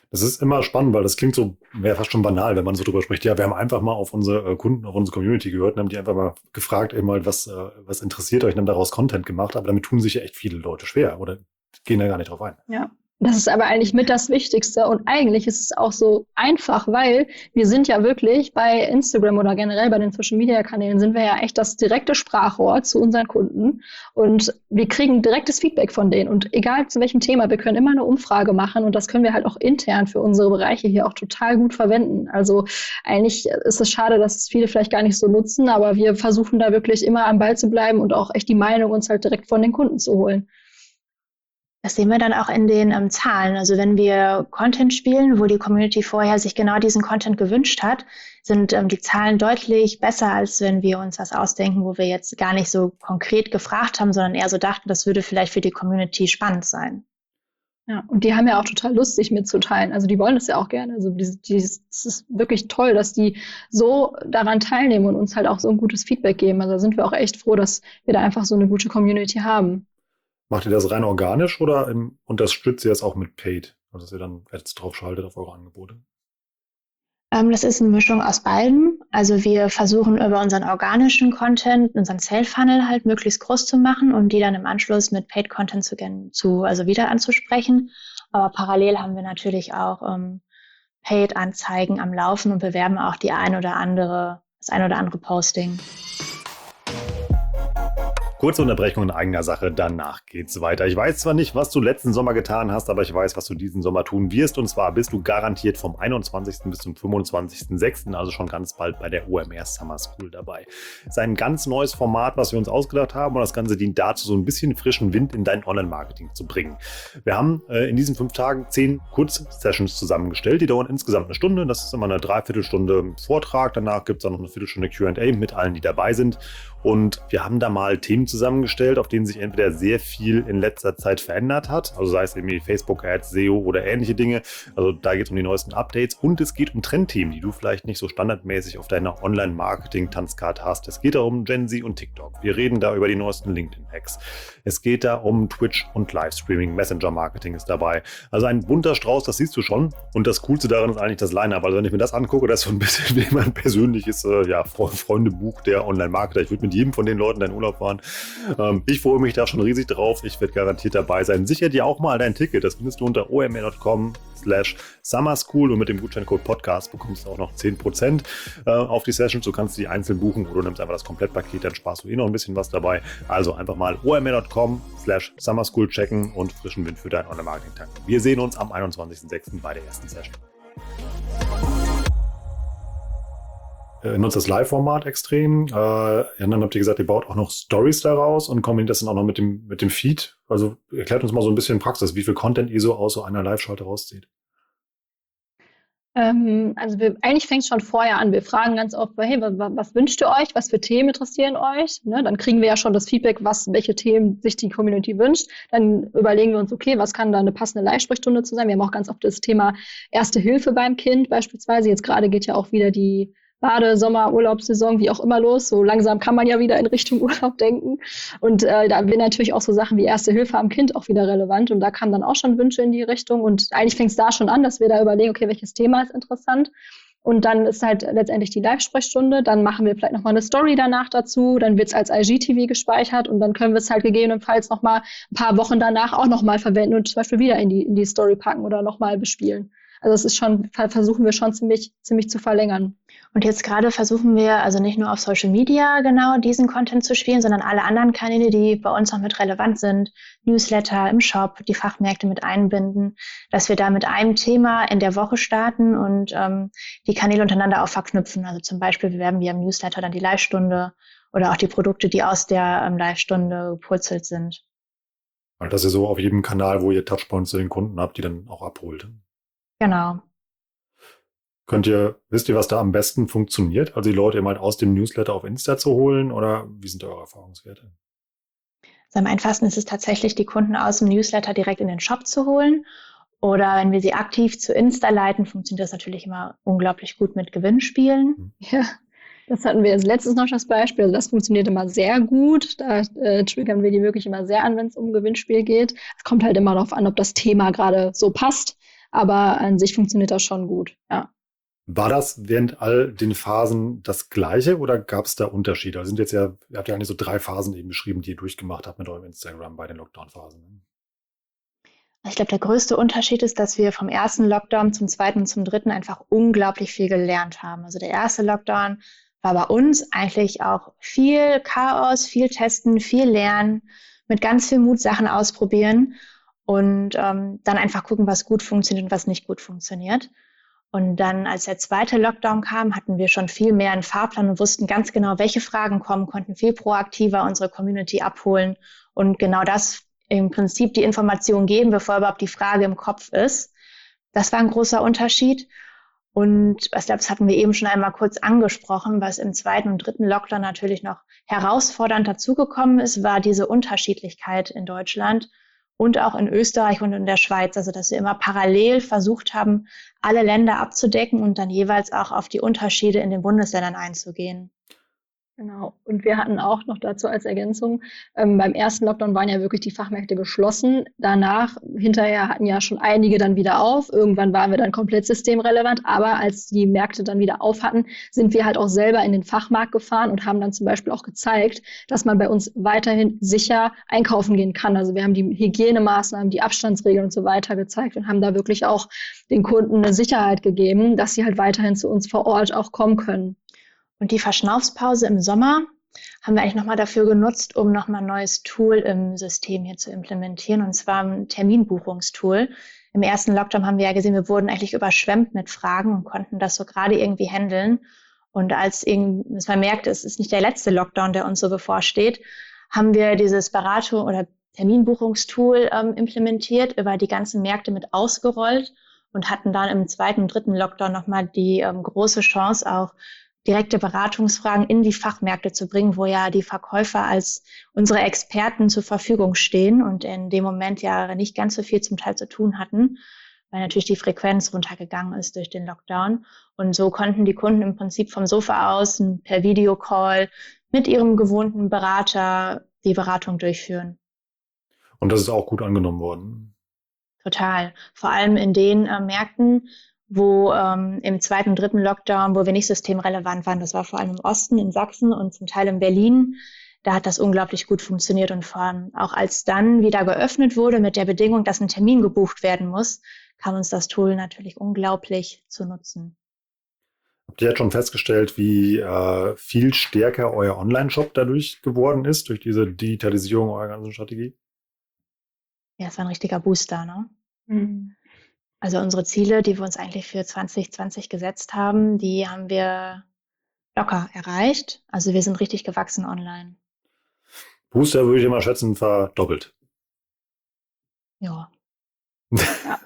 Das ist immer spannend, weil das klingt so, wäre fast schon banal, wenn man so drüber spricht. Ja, wir haben einfach mal auf unsere Kunden, auf unsere Community gehört und haben die einfach mal gefragt, eben mal, was interessiert euch, und haben daraus Content gemacht. Aber damit tun sich ja echt viele Leute schwer oder gehen da gar nicht drauf ein. Ja. Das ist aber eigentlich mit das Wichtigste und eigentlich ist es auch so einfach, weil wir sind ja wirklich bei Instagram oder generell bei den Social-Media-Kanälen sind wir ja echt das direkte Sprachrohr zu unseren Kunden und wir kriegen direktes Feedback von denen und egal zu welchem Thema, wir können immer eine Umfrage machen und das können wir halt auch intern für unsere Bereiche hier auch total gut verwenden. Also eigentlich ist es schade, dass es viele vielleicht gar nicht so nutzen, aber wir versuchen da wirklich immer am Ball zu bleiben und auch echt die Meinung uns halt direkt von den Kunden zu holen. Das sehen wir dann auch in den Zahlen. Also wenn wir Content spielen, wo die Community vorher sich genau diesen Content gewünscht hat, sind die Zahlen deutlich besser, als wenn wir uns was ausdenken, wo wir jetzt gar nicht so konkret gefragt haben, sondern eher so dachten, das würde vielleicht für die Community spannend sein. Ja, und die haben ja auch total Lust, sich mitzuteilen. Also die wollen das ja auch gerne. Also es ist wirklich toll, dass die so daran teilnehmen und uns halt auch so ein gutes Feedback geben. Also da sind wir auch echt froh, dass wir da einfach so eine gute Community haben. Macht ihr das rein organisch oder unterstützt ihr das auch mit Paid? Also dass ihr dann Ads drauf schaltet auf eure Angebote? Das ist eine Mischung aus beidem. Also wir versuchen über unseren organischen Content, unseren Sale-Funnel halt möglichst groß zu machen und die dann im Anschluss mit Paid-Content also wieder anzusprechen. Aber parallel haben wir natürlich auch Paid-Anzeigen am Laufen und bewerben auch das ein oder andere Posting. Kurze Unterbrechung in eigener Sache, danach geht's weiter. Ich weiß zwar nicht, was du letzten Sommer getan hast, aber ich weiß, was du diesen Sommer tun wirst. Und zwar bist du garantiert vom 21. bis zum 25.06., also schon ganz bald bei der OMR Summer School dabei. Es ist ein ganz neues Format, was wir uns ausgedacht haben und das Ganze dient dazu, so ein bisschen frischen Wind in dein Online-Marketing zu bringen. Wir haben in diesen 5 Tagen 10 Kurzsessions zusammengestellt, die dauern insgesamt eine Stunde. Das ist immer eine Dreiviertelstunde Vortrag, danach gibt es dann noch eine Viertelstunde Q&A mit allen, die dabei sind. Und wir haben da mal Themen zusammengestellt, auf denen sich entweder sehr viel in letzter Zeit verändert hat, also sei es irgendwie Facebook-Ads, SEO oder ähnliche Dinge. Also da geht es um die neuesten Updates und es geht um Trendthemen, die du vielleicht nicht so standardmäßig auf deiner Online-Marketing-Tanzkarte hast. Es geht da um Gen Z und TikTok. Wir reden da über die neuesten LinkedIn-Hacks. Es geht da um Twitch und Livestreaming, Messenger-Marketing ist dabei. Also ein bunter Strauß, das siehst du schon. Und das Coolste daran ist eigentlich das Line-Up. Also wenn ich mir das angucke, das ist so ein bisschen wie mein persönliches Freundebuch der Online-Marketer. Ich würde mit jedem von den Leuten in Urlaub fahren. Ich freue mich da schon riesig drauf. Ich werde garantiert dabei sein. Sicher dir auch mal dein Ticket. Das findest du unter omr.com/summerschool und mit dem Gutscheincode Podcast bekommst du auch noch 10% auf die Sessions. Du kannst die einzeln buchen oder du nimmst einfach das Komplettpaket, dann sparst du noch ein bisschen was dabei. Also einfach mal omr.com/summerschool checken und frischen Wind für dein Online-Marketing tanken. Wir sehen uns am 21.06. bei der ersten Session. Nutzt das Live-Format extrem. Dann habt ihr gesagt, ihr baut auch noch Stories daraus und kombiniert das dann auch noch mit dem Feed. Also erklärt uns mal so ein bisschen Praxis, wie viel Content ihr so aus so einer Live-Schalte rauszieht. Eigentlich fängt es schon vorher an. Wir fragen ganz oft, hey, was wünscht ihr euch? Was für Themen interessieren euch? Ne, dann kriegen wir ja schon das Feedback, welche Themen sich die Community wünscht. Dann überlegen wir uns, okay, was kann da eine passende Live-Sprechstunde zu sein? Wir haben auch ganz oft das Thema Erste Hilfe beim Kind beispielsweise. Jetzt gerade geht ja auch wieder die Sommer-Urlaubssaison, wie auch immer los. So langsam kann man ja wieder in Richtung Urlaub denken. Und da werden natürlich auch so Sachen wie Erste Hilfe am Kind auch wieder relevant. Und da kamen dann auch schon Wünsche in die Richtung. Und eigentlich fängt es da schon an, dass wir da überlegen, okay, welches Thema ist interessant. Und dann ist halt letztendlich die Live-Sprechstunde. Dann machen wir vielleicht nochmal eine Story danach dazu. Dann wird es als IGTV gespeichert. Und dann können wir es halt gegebenenfalls nochmal ein paar Wochen danach auch nochmal verwenden und zum Beispiel wieder in die Story packen oder nochmal bespielen. Also es ist schon, versuchen wir schon ziemlich zu verlängern. Und jetzt gerade versuchen wir also nicht nur auf Social Media genau diesen Content zu spielen, sondern alle anderen Kanäle, die bei uns noch mit relevant sind, Newsletter im Shop, die Fachmärkte mit einbinden, dass wir da mit einem Thema in der Woche starten und die Kanäle untereinander auch verknüpfen. Also zum Beispiel bewerben wir im Newsletter dann die Live-Stunde oder auch die Produkte, die aus der Live-Stunde gepurzelt sind. Weil das ist so auf jedem Kanal, wo ihr Touchpoints zu den Kunden habt, die dann auch abholt. Genau. Wisst ihr, was da am besten funktioniert? Also die Leute eben halt aus dem Newsletter auf Insta zu holen oder wie sind eure Erfahrungswerte? Also am einfachsten ist es tatsächlich, die Kunden aus dem Newsletter direkt in den Shop zu holen. Oder wenn wir sie aktiv zu Insta leiten, funktioniert das natürlich immer unglaublich gut mit Gewinnspielen. Ja, das hatten wir jetzt letztens noch das Beispiel. Also das funktioniert immer sehr gut. Da triggern wir die wirklich immer sehr an, wenn es um Gewinnspiel geht. Es kommt halt immer darauf an, ob das Thema gerade so passt. Aber an sich funktioniert das schon gut, ja. War das während all den Phasen das Gleiche oder gab es da Unterschiede? Also ihr habt ja eigentlich so 3 Phasen eben beschrieben, die ihr durchgemacht habt mit eurem Instagram bei den Lockdown-Phasen. Ich glaube, der größte Unterschied ist, dass wir vom ersten Lockdown zum zweiten und zum dritten einfach unglaublich viel gelernt haben. Also der erste Lockdown war bei uns eigentlich auch viel Chaos, viel Testen, viel Lernen, mit ganz viel Mut Sachen ausprobieren und dann einfach gucken, was gut funktioniert und was nicht gut funktioniert. Und dann, als der zweite Lockdown kam, hatten wir schon viel mehr einen Fahrplan und wussten ganz genau, welche Fragen kommen, konnten viel proaktiver unsere Community abholen und genau das im Prinzip die Information geben, bevor überhaupt die Frage im Kopf ist. Das war ein großer Unterschied. Und ich glaube, das hatten wir eben schon einmal kurz angesprochen, was im zweiten und dritten Lockdown natürlich noch herausfordernd dazugekommen ist, war diese Unterschiedlichkeit in Deutschland und auch in Österreich und in der Schweiz. Also, dass wir immer parallel versucht haben, alle Länder abzudecken und dann jeweils auch auf die Unterschiede in den Bundesländern einzugehen. Genau. Und wir hatten auch noch dazu als Ergänzung, beim ersten Lockdown waren ja wirklich die Fachmärkte geschlossen. Danach, hinterher hatten ja schon einige dann wieder auf. Irgendwann waren wir dann komplett systemrelevant. Aber als die Märkte dann wieder auf hatten, sind wir halt auch selber in den Fachmarkt gefahren und haben dann zum Beispiel auch gezeigt, dass man bei uns weiterhin sicher einkaufen gehen kann. Also wir haben die Hygienemaßnahmen, die Abstandsregeln und so weiter gezeigt und haben da wirklich auch den Kunden eine Sicherheit gegeben, dass sie halt weiterhin zu uns vor Ort auch kommen können. Und die Verschnaufspause im Sommer haben wir eigentlich nochmal dafür genutzt, um nochmal ein neues Tool im System hier zu implementieren, und zwar ein Terminbuchungstool. Im ersten Lockdown haben wir ja gesehen, wir wurden eigentlich überschwemmt mit Fragen und konnten das so gerade irgendwie handeln. Und als man merkte, es ist nicht der letzte Lockdown, der uns so bevorsteht, haben wir dieses Beratung- oder Terminbuchungstool implementiert, über die ganzen Märkte mit ausgerollt und hatten dann im zweiten und dritten Lockdown nochmal die große Chance, auch direkte Beratungsfragen in die Fachmärkte zu bringen, wo ja die Verkäufer als unsere Experten zur Verfügung stehen und in dem Moment ja nicht ganz so viel zum Teil zu tun hatten, weil natürlich die Frequenz runtergegangen ist durch den Lockdown. Und so konnten die Kunden im Prinzip vom Sofa aus per Videocall mit ihrem gewohnten Berater die Beratung durchführen. Und das ist auch gut angenommen worden. Total. Vor allem in den Märkten, wo im zweiten, dritten Lockdown, wo wir nicht systemrelevant waren, das war vor allem im Osten, in Sachsen und zum Teil in Berlin, da hat das unglaublich gut funktioniert und vor allem auch als dann wieder geöffnet wurde mit der Bedingung, dass ein Termin gebucht werden muss, kam uns das Tool natürlich unglaublich zu nutzen. Habt ihr jetzt schon festgestellt, wie viel stärker euer Online-Shop dadurch geworden ist, durch diese Digitalisierung eurer ganzen Strategie? Ja, es war ein richtiger Booster, ne? Mhm. Also unsere Ziele, die wir uns eigentlich für 2020 gesetzt haben, die haben wir locker erreicht. Also wir sind richtig gewachsen online. Booster würde ich immer schätzen, verdoppelt. Ja. Ja.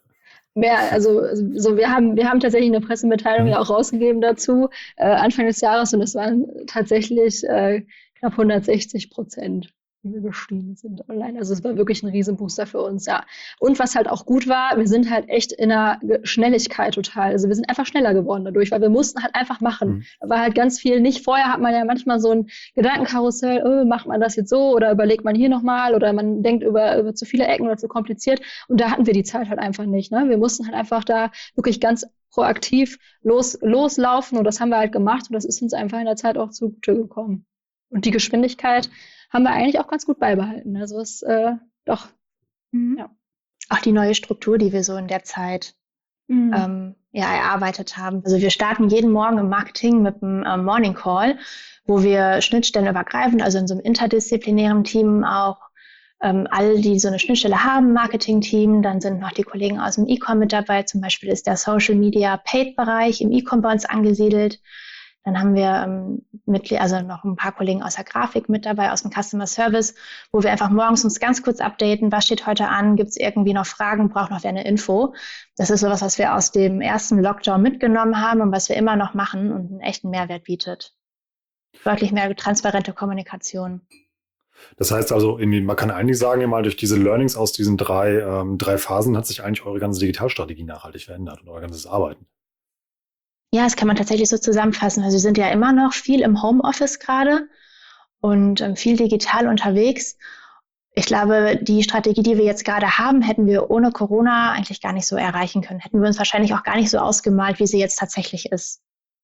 Wir haben tatsächlich eine Pressemitteilung ja auch rausgegeben dazu, Anfang des Jahres, und es waren tatsächlich knapp 160%. Die wir gestiegen sind online. Also es war wirklich ein Riesenbooster für uns, ja. Und was halt auch gut war, wir sind halt echt in der Schnelligkeit total. Also wir sind einfach schneller geworden dadurch, weil wir mussten halt einfach machen. Da war halt ganz viel nicht. Vorher hat man ja manchmal so ein Gedankenkarussell, macht man das jetzt so oder überlegt man hier nochmal oder man denkt über zu viele Ecken oder zu kompliziert. Und da hatten wir die Zeit halt einfach nicht, ne? Wir mussten halt einfach da wirklich ganz proaktiv loslaufen und das haben wir halt gemacht und das ist uns einfach in der Zeit auch zugute gekommen. Und die Geschwindigkeit haben wir eigentlich auch ganz gut beibehalten. Also es doch. Ja. Auch die neue Struktur, die wir so in der Zeit erarbeitet haben. Also wir starten jeden Morgen im Marketing mit einem Morning Call, wo wir schnittstellenübergreifend, also in so einem interdisziplinären Team auch alle, die so eine Schnittstelle haben, Marketing-Team, dann sind noch die Kollegen aus dem E-Com mit dabei. Zum Beispiel ist der Social Media Paid-Bereich im E-Com bei uns angesiedelt. Dann haben wir noch ein paar Kollegen aus der Grafik mit dabei, aus dem Customer Service, wo wir einfach morgens uns ganz kurz updaten, was steht heute an, gibt es irgendwie noch Fragen, braucht noch wer eine Info. Das ist sowas, was wir aus dem ersten Lockdown mitgenommen haben und was wir immer noch machen und einen echten Mehrwert bietet. Deutlich mehr transparente Kommunikation. Das heißt also, man kann eigentlich sagen, mal durch diese Learnings aus diesen drei Phasen hat sich eigentlich eure ganze Digitalstrategie nachhaltig verändert und euer ganzes Arbeiten. Ja, das kann man tatsächlich so zusammenfassen. Also wir sind ja immer noch viel im Homeoffice gerade und viel digital unterwegs. Ich glaube, die Strategie, die wir jetzt gerade haben, hätten wir ohne Corona eigentlich gar nicht so erreichen können. Hätten wir uns wahrscheinlich auch gar nicht so ausgemalt, wie sie jetzt tatsächlich ist.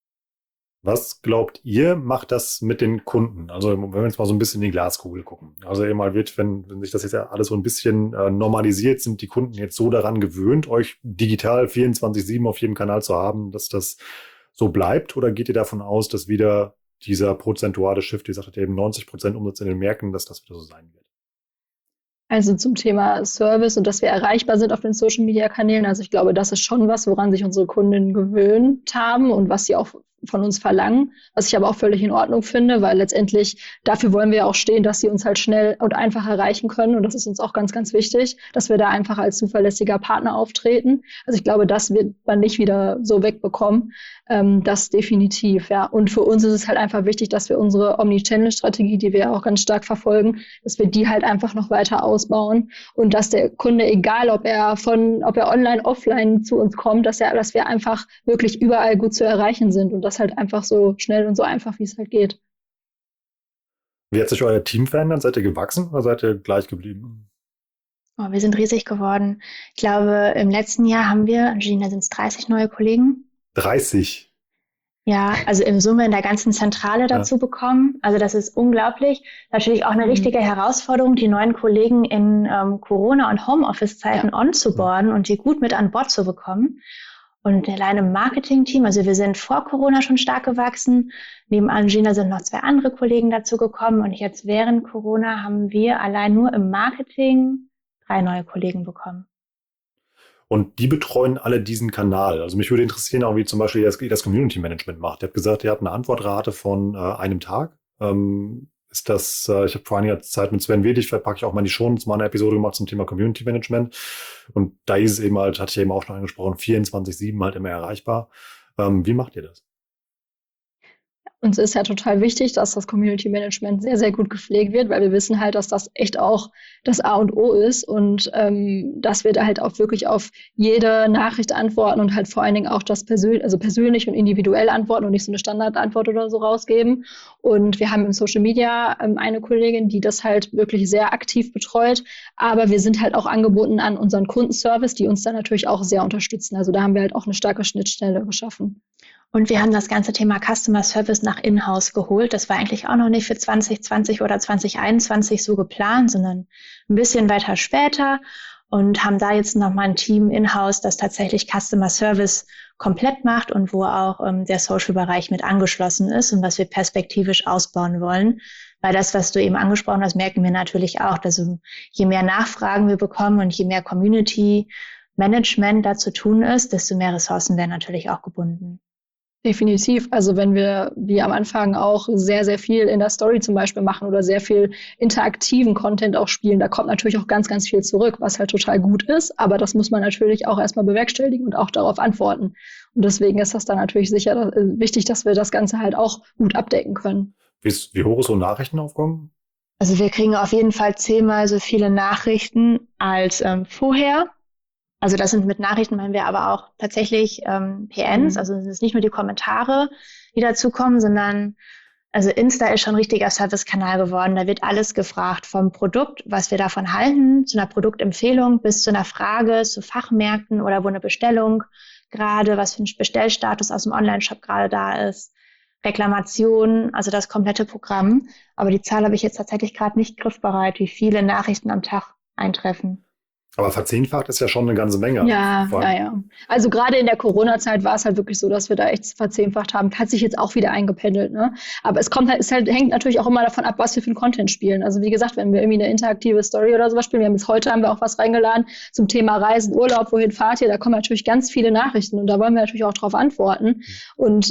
Was glaubt ihr, macht das mit den Kunden? Also wenn wir jetzt mal so ein bisschen in die Glaskugel gucken. Also eben mal wird, wenn sich das jetzt ja alles so ein bisschen normalisiert, sind die Kunden jetzt so daran gewöhnt, euch digital 24/7 auf jedem Kanal zu haben, dass das so bleibt? Oder geht ihr davon aus, dass wieder dieser prozentuale Shift, ihr sagtet eben 90% Umsatz in den Märkten, dass das wieder so sein wird? Also zum Thema Service und dass wir erreichbar sind auf den Social-Media-Kanälen. Also ich glaube, das ist schon was, woran sich unsere Kunden gewöhnt haben und was sie auch von uns verlangen, was ich aber auch völlig in Ordnung finde, weil letztendlich dafür wollen wir ja auch stehen, dass sie uns halt schnell und einfach erreichen können und das ist uns auch ganz, ganz wichtig, dass wir da einfach als zuverlässiger Partner auftreten. Also ich glaube, das wird man nicht wieder so wegbekommen, das definitiv, ja. Und für uns ist es halt einfach wichtig, dass wir unsere Omnichannel-Strategie, die wir ja auch ganz stark verfolgen, dass wir die halt einfach noch weiter ausbauen und dass der Kunde, egal ob er online, offline zu uns kommt, dass wir einfach wirklich überall gut zu erreichen sind und das halt einfach so schnell und so einfach, wie es halt geht. Wie hat sich euer Team verändert? Seid ihr gewachsen oder seid ihr gleich geblieben? Oh, wir sind riesig geworden. Ich glaube, im letzten Jahr haben wir, Gina, sind es 30 neue Kollegen? 30. Ja, also in Summe in der ganzen Zentrale dazu bekommen. Also das ist unglaublich. Natürlich auch eine richtige Herausforderung, die neuen Kollegen in Corona- und Homeoffice-Zeiten onzuboarden und die gut mit an Bord zu bekommen. Und allein im Marketing-Team, also wir sind vor Corona schon stark gewachsen. Neben Angina sind noch 2 andere Kollegen dazu gekommen. Und jetzt während Corona haben wir allein nur im Marketing 3 neue Kollegen bekommen. Und die betreuen alle diesen Kanal. Also mich würde interessieren, auch wie zum Beispiel das Community Management macht. Ihr habt gesagt, ihr habt eine Antwortrate von einem Tag. Ist das, ich habe vor einiger Zeit mit Sven Wedig, packe ich auch mal in die Shownotes, mal eine Episode gemacht zum Thema Community Management. Und da ist es eben halt, hatte ich eben auch schon angesprochen, 24/7 halt immer erreichbar. Wie macht ihr das? Uns ist ja total wichtig, dass das Community Management sehr, sehr gut gepflegt wird, weil wir wissen halt, dass das echt auch das A und O ist und dass wir da halt auch wirklich auf jede Nachricht antworten und halt vor allen Dingen auch das persönlich und individuell antworten und nicht so eine Standardantwort oder so rausgeben. Und wir haben im Social Media eine Kollegin, die das halt wirklich sehr aktiv betreut, aber wir sind halt auch angebunden an unseren Kundenservice, die uns da natürlich auch sehr unterstützen. Also da haben wir halt auch eine starke Schnittstelle geschaffen. Und wir haben das ganze Thema Customer Service nach In-house geholt. Das war eigentlich auch noch nicht für 2020 oder 2021 so geplant, sondern ein bisschen weiter später und haben da jetzt nochmal ein Team in-house, das tatsächlich Customer Service komplett macht und wo auch der Social-Bereich mit angeschlossen ist und was wir perspektivisch ausbauen wollen. Weil das, was du eben angesprochen hast, merken wir natürlich auch, dass je mehr Nachfragen wir bekommen und je mehr Community Management da zu tun ist, desto mehr Ressourcen werden natürlich auch gebunden. Definitiv. Also wenn wir, wie am Anfang auch, sehr, sehr viel in der Story zum Beispiel machen oder sehr viel interaktiven Content auch spielen, da kommt natürlich auch ganz, ganz viel zurück, was halt total gut ist. Aber das muss man natürlich auch erstmal bewerkstelligen und auch darauf antworten. Und deswegen ist das dann natürlich sicher wichtig, dass wir das Ganze halt auch gut abdecken können. Wie hoch ist so ein Nachrichtenaufkommen? Also wir kriegen auf jeden Fall 10-mal so viele Nachrichten als vorher. Also das sind mit Nachrichten, meinen wir aber auch tatsächlich PNs, also es ist nicht nur die Kommentare, die dazukommen, sondern also Insta ist schon ein richtiger Servicekanal geworden. Da wird alles gefragt, vom Produkt, was wir davon halten, zu einer Produktempfehlung bis zu einer Frage zu Fachmärkten oder wo eine Bestellung gerade, was für ein Bestellstatus aus dem Onlineshop gerade da ist, Reklamationen, also das komplette Programm. Aber die Zahl habe ich jetzt tatsächlich gerade nicht griffbereit, wie viele Nachrichten am Tag eintreffen. Aber verzehnfacht ist ja schon eine ganze Menge. Ja. Also gerade in der Corona-Zeit war es halt wirklich so, dass wir da echt verzehnfacht haben. Hat sich jetzt auch wieder eingependelt, ne? Aber hängt natürlich auch immer davon ab, was wir für einen Content spielen. Also wie gesagt, wenn wir irgendwie eine interaktive Story oder sowas spielen, haben wir auch was reingeladen zum Thema Reisen, Urlaub, wohin fahrt ihr? Da kommen natürlich ganz viele Nachrichten und da wollen wir natürlich auch drauf antworten. Und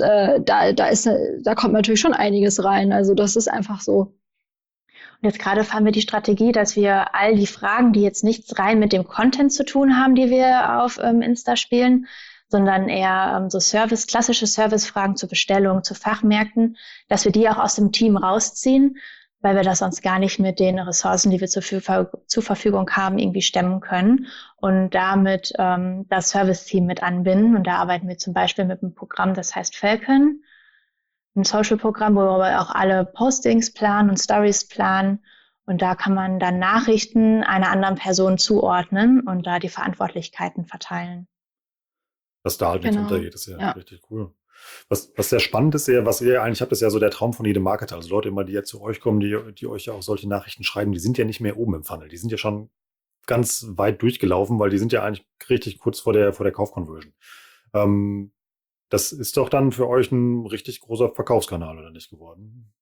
da kommt natürlich schon einiges rein. Also das ist einfach so. Jetzt gerade fahren wir die Strategie, dass wir all die Fragen, die jetzt nichts rein mit dem Content zu tun haben, die wir auf Insta spielen, sondern eher klassische Servicefragen zur Bestellung, zu Fachmärkten, dass wir die auch aus dem Team rausziehen, weil wir das sonst gar nicht mit den Ressourcen, die wir zur Verfügung haben, irgendwie stemmen können und damit das Service-Team mit anbinden. Und da arbeiten wir zum Beispiel mit einem Programm, das heißt Falcon, ein Social-Programm, wo wir auch alle Postings planen und Stories planen Und da kann man dann Nachrichten einer anderen Person zuordnen und da die Verantwortlichkeiten verteilen. Dass da halt nichts untergeht, ist ja richtig cool. Was sehr spannend ist, was ihr eigentlich habt, ist ja so der Traum von jedem Marketer. Also Leute immer, die jetzt zu euch kommen, die euch ja auch solche Nachrichten schreiben, die sind ja nicht mehr oben im Funnel. Die sind ja schon ganz weit durchgelaufen, weil die sind ja eigentlich richtig kurz vor der Kaufconversion. Das ist doch dann für euch ein richtig großer Verkaufskanal, oder nicht, geworden?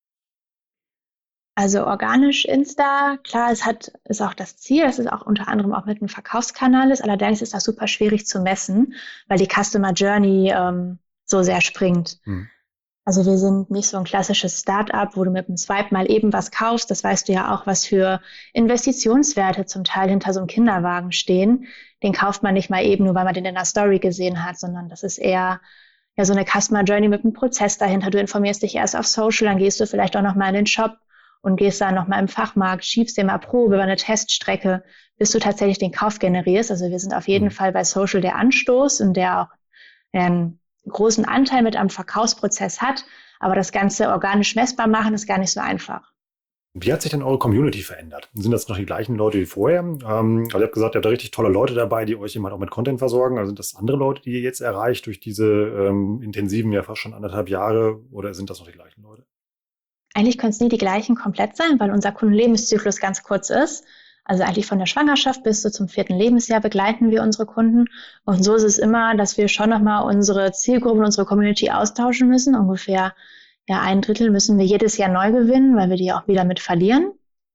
Also organisch Insta, klar, ist auch das Ziel, dass es auch unter anderem auch mit einem Verkaufskanal ist. Allerdings ist das super schwierig zu messen, weil die Customer Journey so sehr springt. Also wir sind nicht so ein klassisches Start-up, wo du mit einem Swipe mal eben was kaufst. Das weißt du ja auch, was für Investitionswerte zum Teil hinter so einem Kinderwagen stehen. Den kauft man nicht mal eben, nur weil man den in der Story gesehen hat, sondern das ist eher ja so eine Customer Journey mit einem Prozess dahinter. Du informierst dich erst auf Social, dann gehst du vielleicht auch noch mal in den Shop und gehst dann noch mal im Fachmarkt, schiebst dir mal Probe über eine Teststrecke, bis du tatsächlich den Kauf generierst. Also wir sind auf jeden Fall bei Social der Anstoß und der auch einen großen Anteil mit am Verkaufsprozess hat. Aber das Ganze organisch messbar machen ist gar nicht so einfach. Wie hat sich denn eure Community verändert? Sind das noch die gleichen Leute wie vorher? Also ihr habt gesagt, ihr habt da richtig tolle Leute dabei, die euch immer auch mit Content versorgen. Also sind das andere Leute, die ihr jetzt erreicht durch diese intensiven, ja fast schon 1,5 Jahre? Oder sind das noch die gleichen Leute? Eigentlich können es nie die gleichen komplett sein, weil unser Kundenlebenszyklus ganz kurz ist. Also eigentlich von der Schwangerschaft bis zum 4. Lebensjahr begleiten wir unsere Kunden. Und so ist es immer, dass wir schon nochmal unsere Zielgruppen, unsere Community austauschen müssen. Ungefähr 1/3 müssen wir jedes Jahr neu gewinnen, weil wir die auch wieder mit verlieren.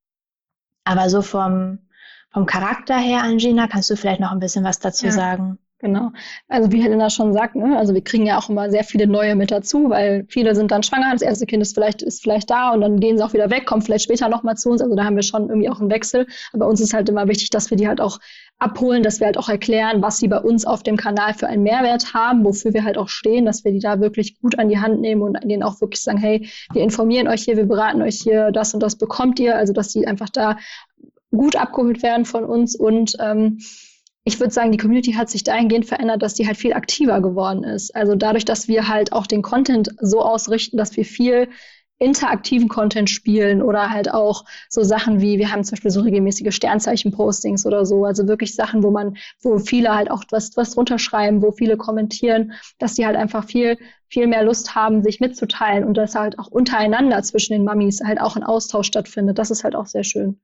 Aber so vom Charakter her, Angina, kannst du vielleicht noch ein bisschen was dazu sagen? Genau. Also wie Helena schon sagt, ne, also wir kriegen ja auch immer sehr viele neue mit dazu, weil viele sind dann schwanger, das erste Kind ist vielleicht da und dann gehen sie auch wieder weg, kommen vielleicht später nochmal zu uns. Also da haben wir schon irgendwie auch einen Wechsel. Aber bei uns ist halt immer wichtig, dass wir die halt auch abholen, dass wir halt auch erklären, was sie bei uns auf dem Kanal für einen Mehrwert haben, wofür wir halt auch stehen, dass wir die da wirklich gut an die Hand nehmen und denen auch wirklich sagen, hey, wir informieren euch hier, wir beraten euch hier, das und das bekommt ihr. Also dass die einfach da gut abgeholt werden von uns und ich würde sagen, die Community hat sich dahingehend verändert, dass die halt viel aktiver geworden ist. Also dadurch, dass wir halt auch den Content so ausrichten, dass wir viel interaktiven Content spielen oder halt auch so Sachen wie, wir haben zum Beispiel so regelmäßige Sternzeichen-Postings oder so, also wirklich Sachen, wo viele halt auch was drunter schreiben, wo viele kommentieren, dass die halt einfach viel mehr Lust haben, sich mitzuteilen und dass halt auch untereinander zwischen den Mamis halt auch ein Austausch stattfindet. Das ist halt auch sehr schön.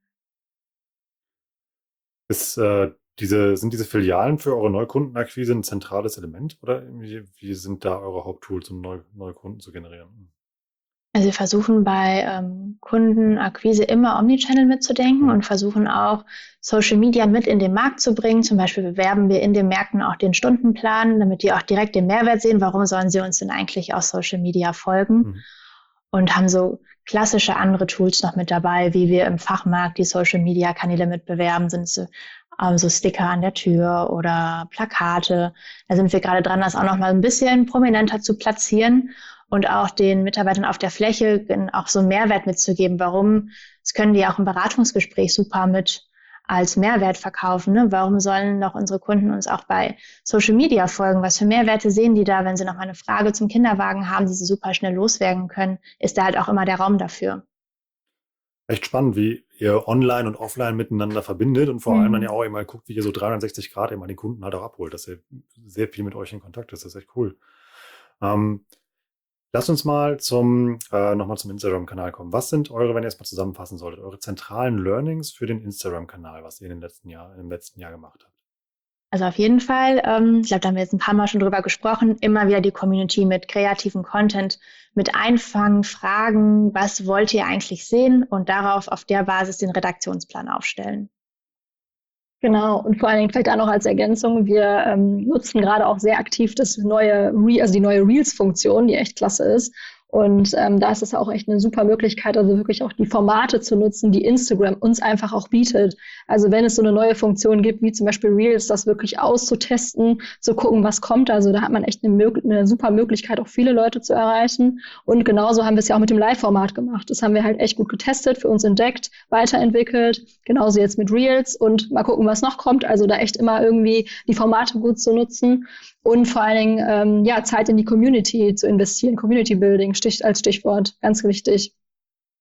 Sind diese Filialen für eure Neukundenakquise ein zentrales Element oder wie sind da eure Haupttools, um neue Kunden zu generieren? Also wir versuchen bei Kundenakquise immer Omnichannel mitzudenken und versuchen auch Social Media mit in den Markt zu bringen. Zum Beispiel bewerben wir in den Märkten auch den Stundenplan, damit die auch direkt den Mehrwert sehen. Warum sollen sie uns denn eigentlich auf Social Media folgen? Und haben so klassische andere Tools noch mit dabei, wie wir im Fachmarkt die Social Media Kanäle mitbewerben, sind so Sticker an der Tür oder Plakate. Da sind wir gerade dran, das auch noch mal ein bisschen prominenter zu platzieren und auch den Mitarbeitern auf der Fläche auch so einen Mehrwert mitzugeben. Warum? Das können die auch im Beratungsgespräch super mit als Mehrwert verkaufen. Ne? Warum sollen doch unsere Kunden uns auch bei Social Media folgen? Was für Mehrwerte sehen die da, wenn sie noch mal eine Frage zum Kinderwagen haben, die sie super schnell loswerden können? Ist da halt auch immer der Raum dafür. Echt spannend, wie ihr online und offline miteinander verbindet und vor allem dann ja auch immer guckt, wie ihr so 360 Grad immer den Kunden halt auch abholt, dass er sehr viel mit euch in Kontakt ist. Das ist echt cool. Lasst uns mal nochmal zum Instagram-Kanal kommen. Was sind eure, wenn ihr es mal zusammenfassen solltet, eure zentralen Learnings für den Instagram-Kanal, was ihr im letzten Jahr gemacht habt? Also auf jeden Fall, ich glaube, da haben wir jetzt ein paar Mal schon drüber gesprochen, immer wieder die Community mit kreativen Content mit einfangen, fragen, was wollt ihr eigentlich sehen und auf der Basis den Redaktionsplan aufstellen. Genau, und vor allen Dingen vielleicht auch noch als Ergänzung, wir nutzen gerade auch sehr aktiv die neue Reels-Funktion, die echt klasse ist. Und da ist es auch echt eine super Möglichkeit, also wirklich auch die Formate zu nutzen, die Instagram uns einfach auch bietet. Also wenn es so eine neue Funktion gibt, wie zum Beispiel Reels, das wirklich auszutesten, zu gucken, was kommt. Also da hat man echt eine super Möglichkeit, auch viele Leute zu erreichen. Und genauso haben wir es ja auch mit dem Live-Format gemacht. Das haben wir halt echt gut getestet, für uns entdeckt, weiterentwickelt. Genauso jetzt mit Reels und mal gucken, was noch kommt. Also da echt immer irgendwie die Formate gut zu nutzen. Und vor allen Dingen, Zeit in die Community zu investieren, Community Building als Stichwort, ganz wichtig.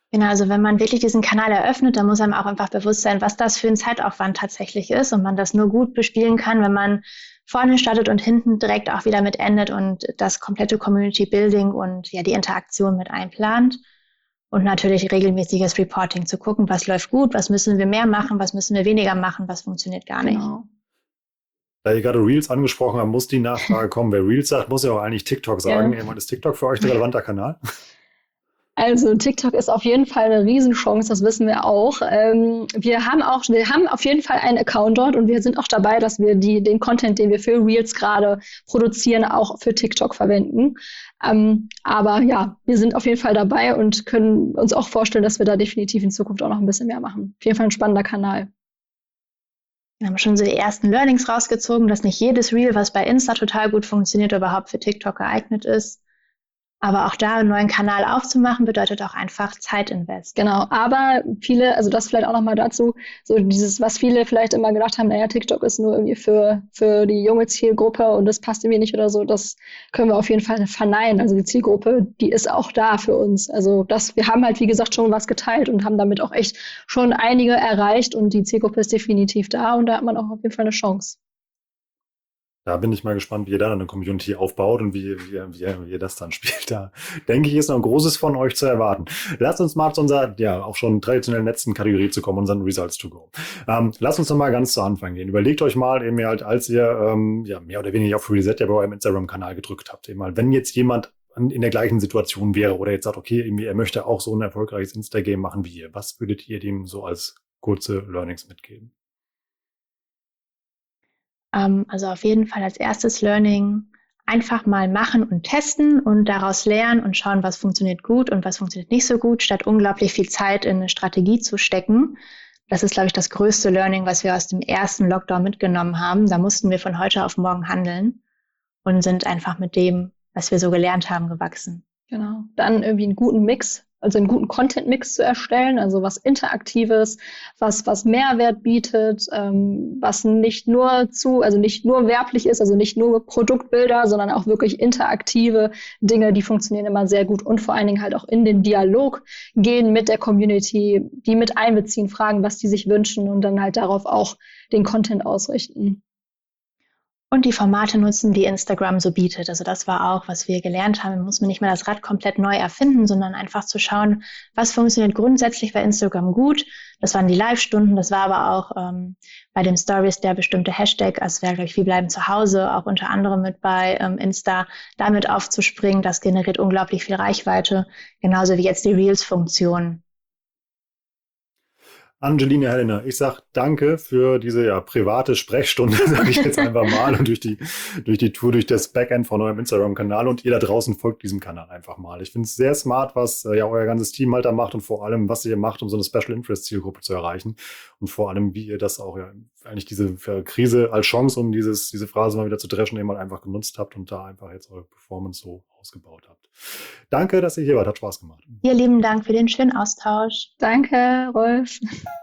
Genau, also wenn man wirklich diesen Kanal eröffnet, dann muss einem auch einfach bewusst sein, was das für ein Zeitaufwand tatsächlich ist und man das nur gut bespielen kann, wenn man vorne startet und hinten direkt auch wieder mit endet und das komplette Community Building und ja die Interaktion mit einplant. Und natürlich regelmäßiges Reporting zu gucken, was läuft gut, was müssen wir mehr machen, was müssen wir weniger machen, was funktioniert gar nicht. Genau. Da ihr gerade Reels angesprochen habt, muss die Nachfrage kommen. Wer Reels sagt, muss ja auch eigentlich TikTok sagen. Ja. Ist TikTok für euch ein relevanter Kanal? Also TikTok ist auf jeden Fall eine Riesenchance, das wissen wir auch. Wir haben auf jeden Fall einen Account dort und wir sind auch dabei, dass wir den Content, den wir für Reels gerade produzieren, auch für TikTok verwenden. Aber ja, wir sind auf jeden Fall dabei und können uns auch vorstellen, dass wir da definitiv in Zukunft auch noch ein bisschen mehr machen. Auf jeden Fall ein spannender Kanal. Wir haben schon so die ersten Learnings rausgezogen, dass nicht jedes Reel, was bei Insta total gut funktioniert, überhaupt für TikTok geeignet ist. Aber auch da einen neuen Kanal aufzumachen, bedeutet auch einfach Zeitinvest. Genau, aber viele, also das vielleicht auch nochmal dazu, so dieses, was viele vielleicht immer gedacht haben, naja, TikTok ist nur irgendwie für die junge Zielgruppe und das passt irgendwie nicht oder so, das können wir auf jeden Fall verneinen. Also die Zielgruppe, die ist auch da für uns. Also wir haben halt, wie gesagt, schon was geteilt und haben damit auch echt schon einige erreicht und die Zielgruppe ist definitiv da und da hat man auch auf jeden Fall eine Chance. Da bin ich mal gespannt, wie ihr dann eine Community aufbaut und wie ihr das dann spielt. Da denke ich, ist noch ein Großes von euch zu erwarten. Lasst uns mal zu unserer, ja, auch schon traditionellen letzten Kategorie zu kommen, unseren Results to go. Lasst uns noch mal ganz zu Anfang gehen. Überlegt euch mal, eben halt, als ihr mehr oder weniger auf Reset ja bei eurem Instagram-Kanal gedrückt habt, eben mal, wenn jetzt jemand in der gleichen Situation wäre oder jetzt sagt, okay, irgendwie, er möchte auch so ein erfolgreiches Insta-Game machen wie ihr. Was würdet ihr dem so als kurze Learnings mitgeben? Also auf jeden Fall als erstes Learning einfach mal machen und testen und daraus lernen und schauen, was funktioniert gut und was funktioniert nicht so gut, statt unglaublich viel Zeit in eine Strategie zu stecken. Das ist, glaube ich, das größte Learning, was wir aus dem ersten Lockdown mitgenommen haben. Da mussten wir von heute auf morgen handeln und sind einfach mit dem, was wir so gelernt haben, gewachsen. Genau. Dann irgendwie einen guten Mix, also einen guten Content-Mix zu erstellen, also was Interaktives, was Mehrwert bietet, was nicht nur werblich ist, also nicht nur Produktbilder, sondern auch wirklich interaktive Dinge, die funktionieren immer sehr gut und vor allen Dingen halt auch in den Dialog gehen mit der Community, die mit einbeziehen, fragen, was die sich wünschen und dann halt darauf auch den Content ausrichten. Und die Formate nutzen, die Instagram so bietet. Also das war auch, was wir gelernt haben. Muss man nicht mehr das Rad komplett neu erfinden, sondern einfach zu schauen, was funktioniert grundsätzlich bei Instagram gut. Das waren die Live-Stunden, das war aber auch bei den Stories der bestimmte Hashtag, also wäre, glaube ich, wir bleiben zu Hause, auch unter anderem mit bei Insta, damit aufzuspringen. Das generiert unglaublich viel Reichweite, genauso wie jetzt die Reels-Funktion. Angelina, Helena, ich sag danke für diese private Sprechstunde, sage ich jetzt einfach mal, und durch die Tour, durch das Backend von eurem Instagram-Kanal und ihr da draußen folgt diesem Kanal einfach mal. Ich finde es sehr smart, was euer ganzes Team halt da macht und vor allem, was ihr macht, um so eine Special Interest Zielgruppe zu erreichen und vor allem, wie ihr das auch eigentlich diese Krise als Chance, um diese Phrase mal wieder zu dreschen, eben mal einfach genutzt habt und da einfach jetzt eure Performance so ausgebaut habt. Danke, dass ihr hier wart, hat Spaß gemacht. Dir lieben Dank für den schönen Austausch. Danke, Rolf.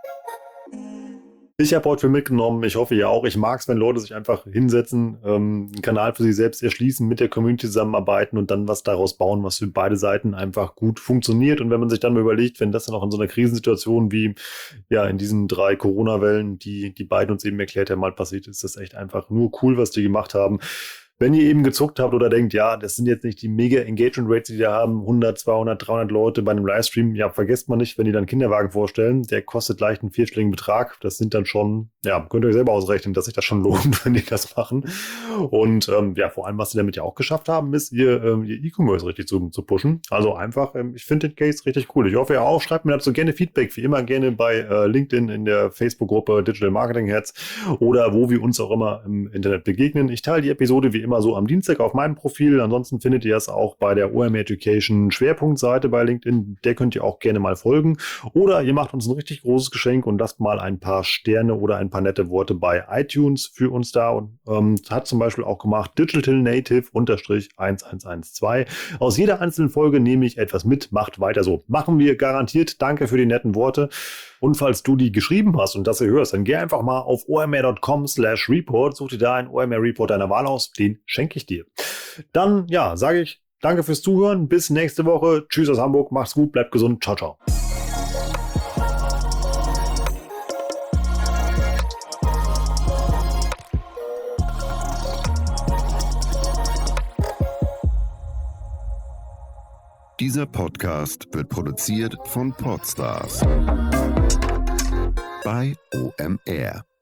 Ich habe heute viel mitgenommen. Ich hoffe, ihr auch. Ich mag es, wenn Leute sich einfach hinsetzen, einen Kanal für sich selbst erschließen, mit der Community zusammenarbeiten und dann was daraus bauen, was für beide Seiten einfach gut funktioniert. Und wenn man sich dann mal überlegt, wenn das dann auch in so einer Krisensituation wie in diesen 3 Corona-Wellen, die beiden uns eben erklärt haben, mal passiert ist, das echt einfach nur cool, was die gemacht haben. Wenn ihr eben gezuckt habt oder denkt, das sind jetzt nicht die mega Engagement Rates, die da haben, 100, 200, 300 Leute bei einem Livestream, vergesst man nicht, wenn die dann Kinderwagen vorstellen, der kostet leicht einen 4-stelligen Betrag. Das sind dann schon, könnt ihr euch selber ausrechnen, dass sich das schon lohnt, wenn die das machen. Und vor allem, was sie damit ja auch geschafft haben, ist, ihr E-Commerce richtig zu pushen. Also einfach, ich finde den Case richtig cool. Ich hoffe, ihr auch. Schreibt mir dazu gerne Feedback, wie immer gerne bei LinkedIn in der Facebook-Gruppe Digital Marketing Heads oder wo wir uns auch immer im Internet begegnen. Ich teile die Episode wie immer so am Dienstag auf meinem Profil. Ansonsten findet ihr es auch bei der OMR Education Schwerpunktseite bei LinkedIn. Der könnt ihr auch gerne mal folgen. Oder ihr macht uns ein richtig großes Geschenk und lasst mal ein paar Sterne oder ein paar nette Worte bei iTunes für uns da. Und hat zum Beispiel auch gemacht Digital Native _1112. Aus jeder einzelnen Folge nehme ich etwas mit. Macht weiter so. Machen wir garantiert. Danke für die netten Worte. Und falls du die geschrieben hast und das ihr hörst, dann geh einfach mal auf omr.com/report, such dir da einen OMR-Report deiner Wahl aus, den schenke ich dir. Dann, sage ich danke fürs Zuhören, bis nächste Woche. Tschüss aus Hamburg, macht's gut, bleibt gesund, ciao, ciao. Dieser Podcast wird produziert von Podstars bei OMR.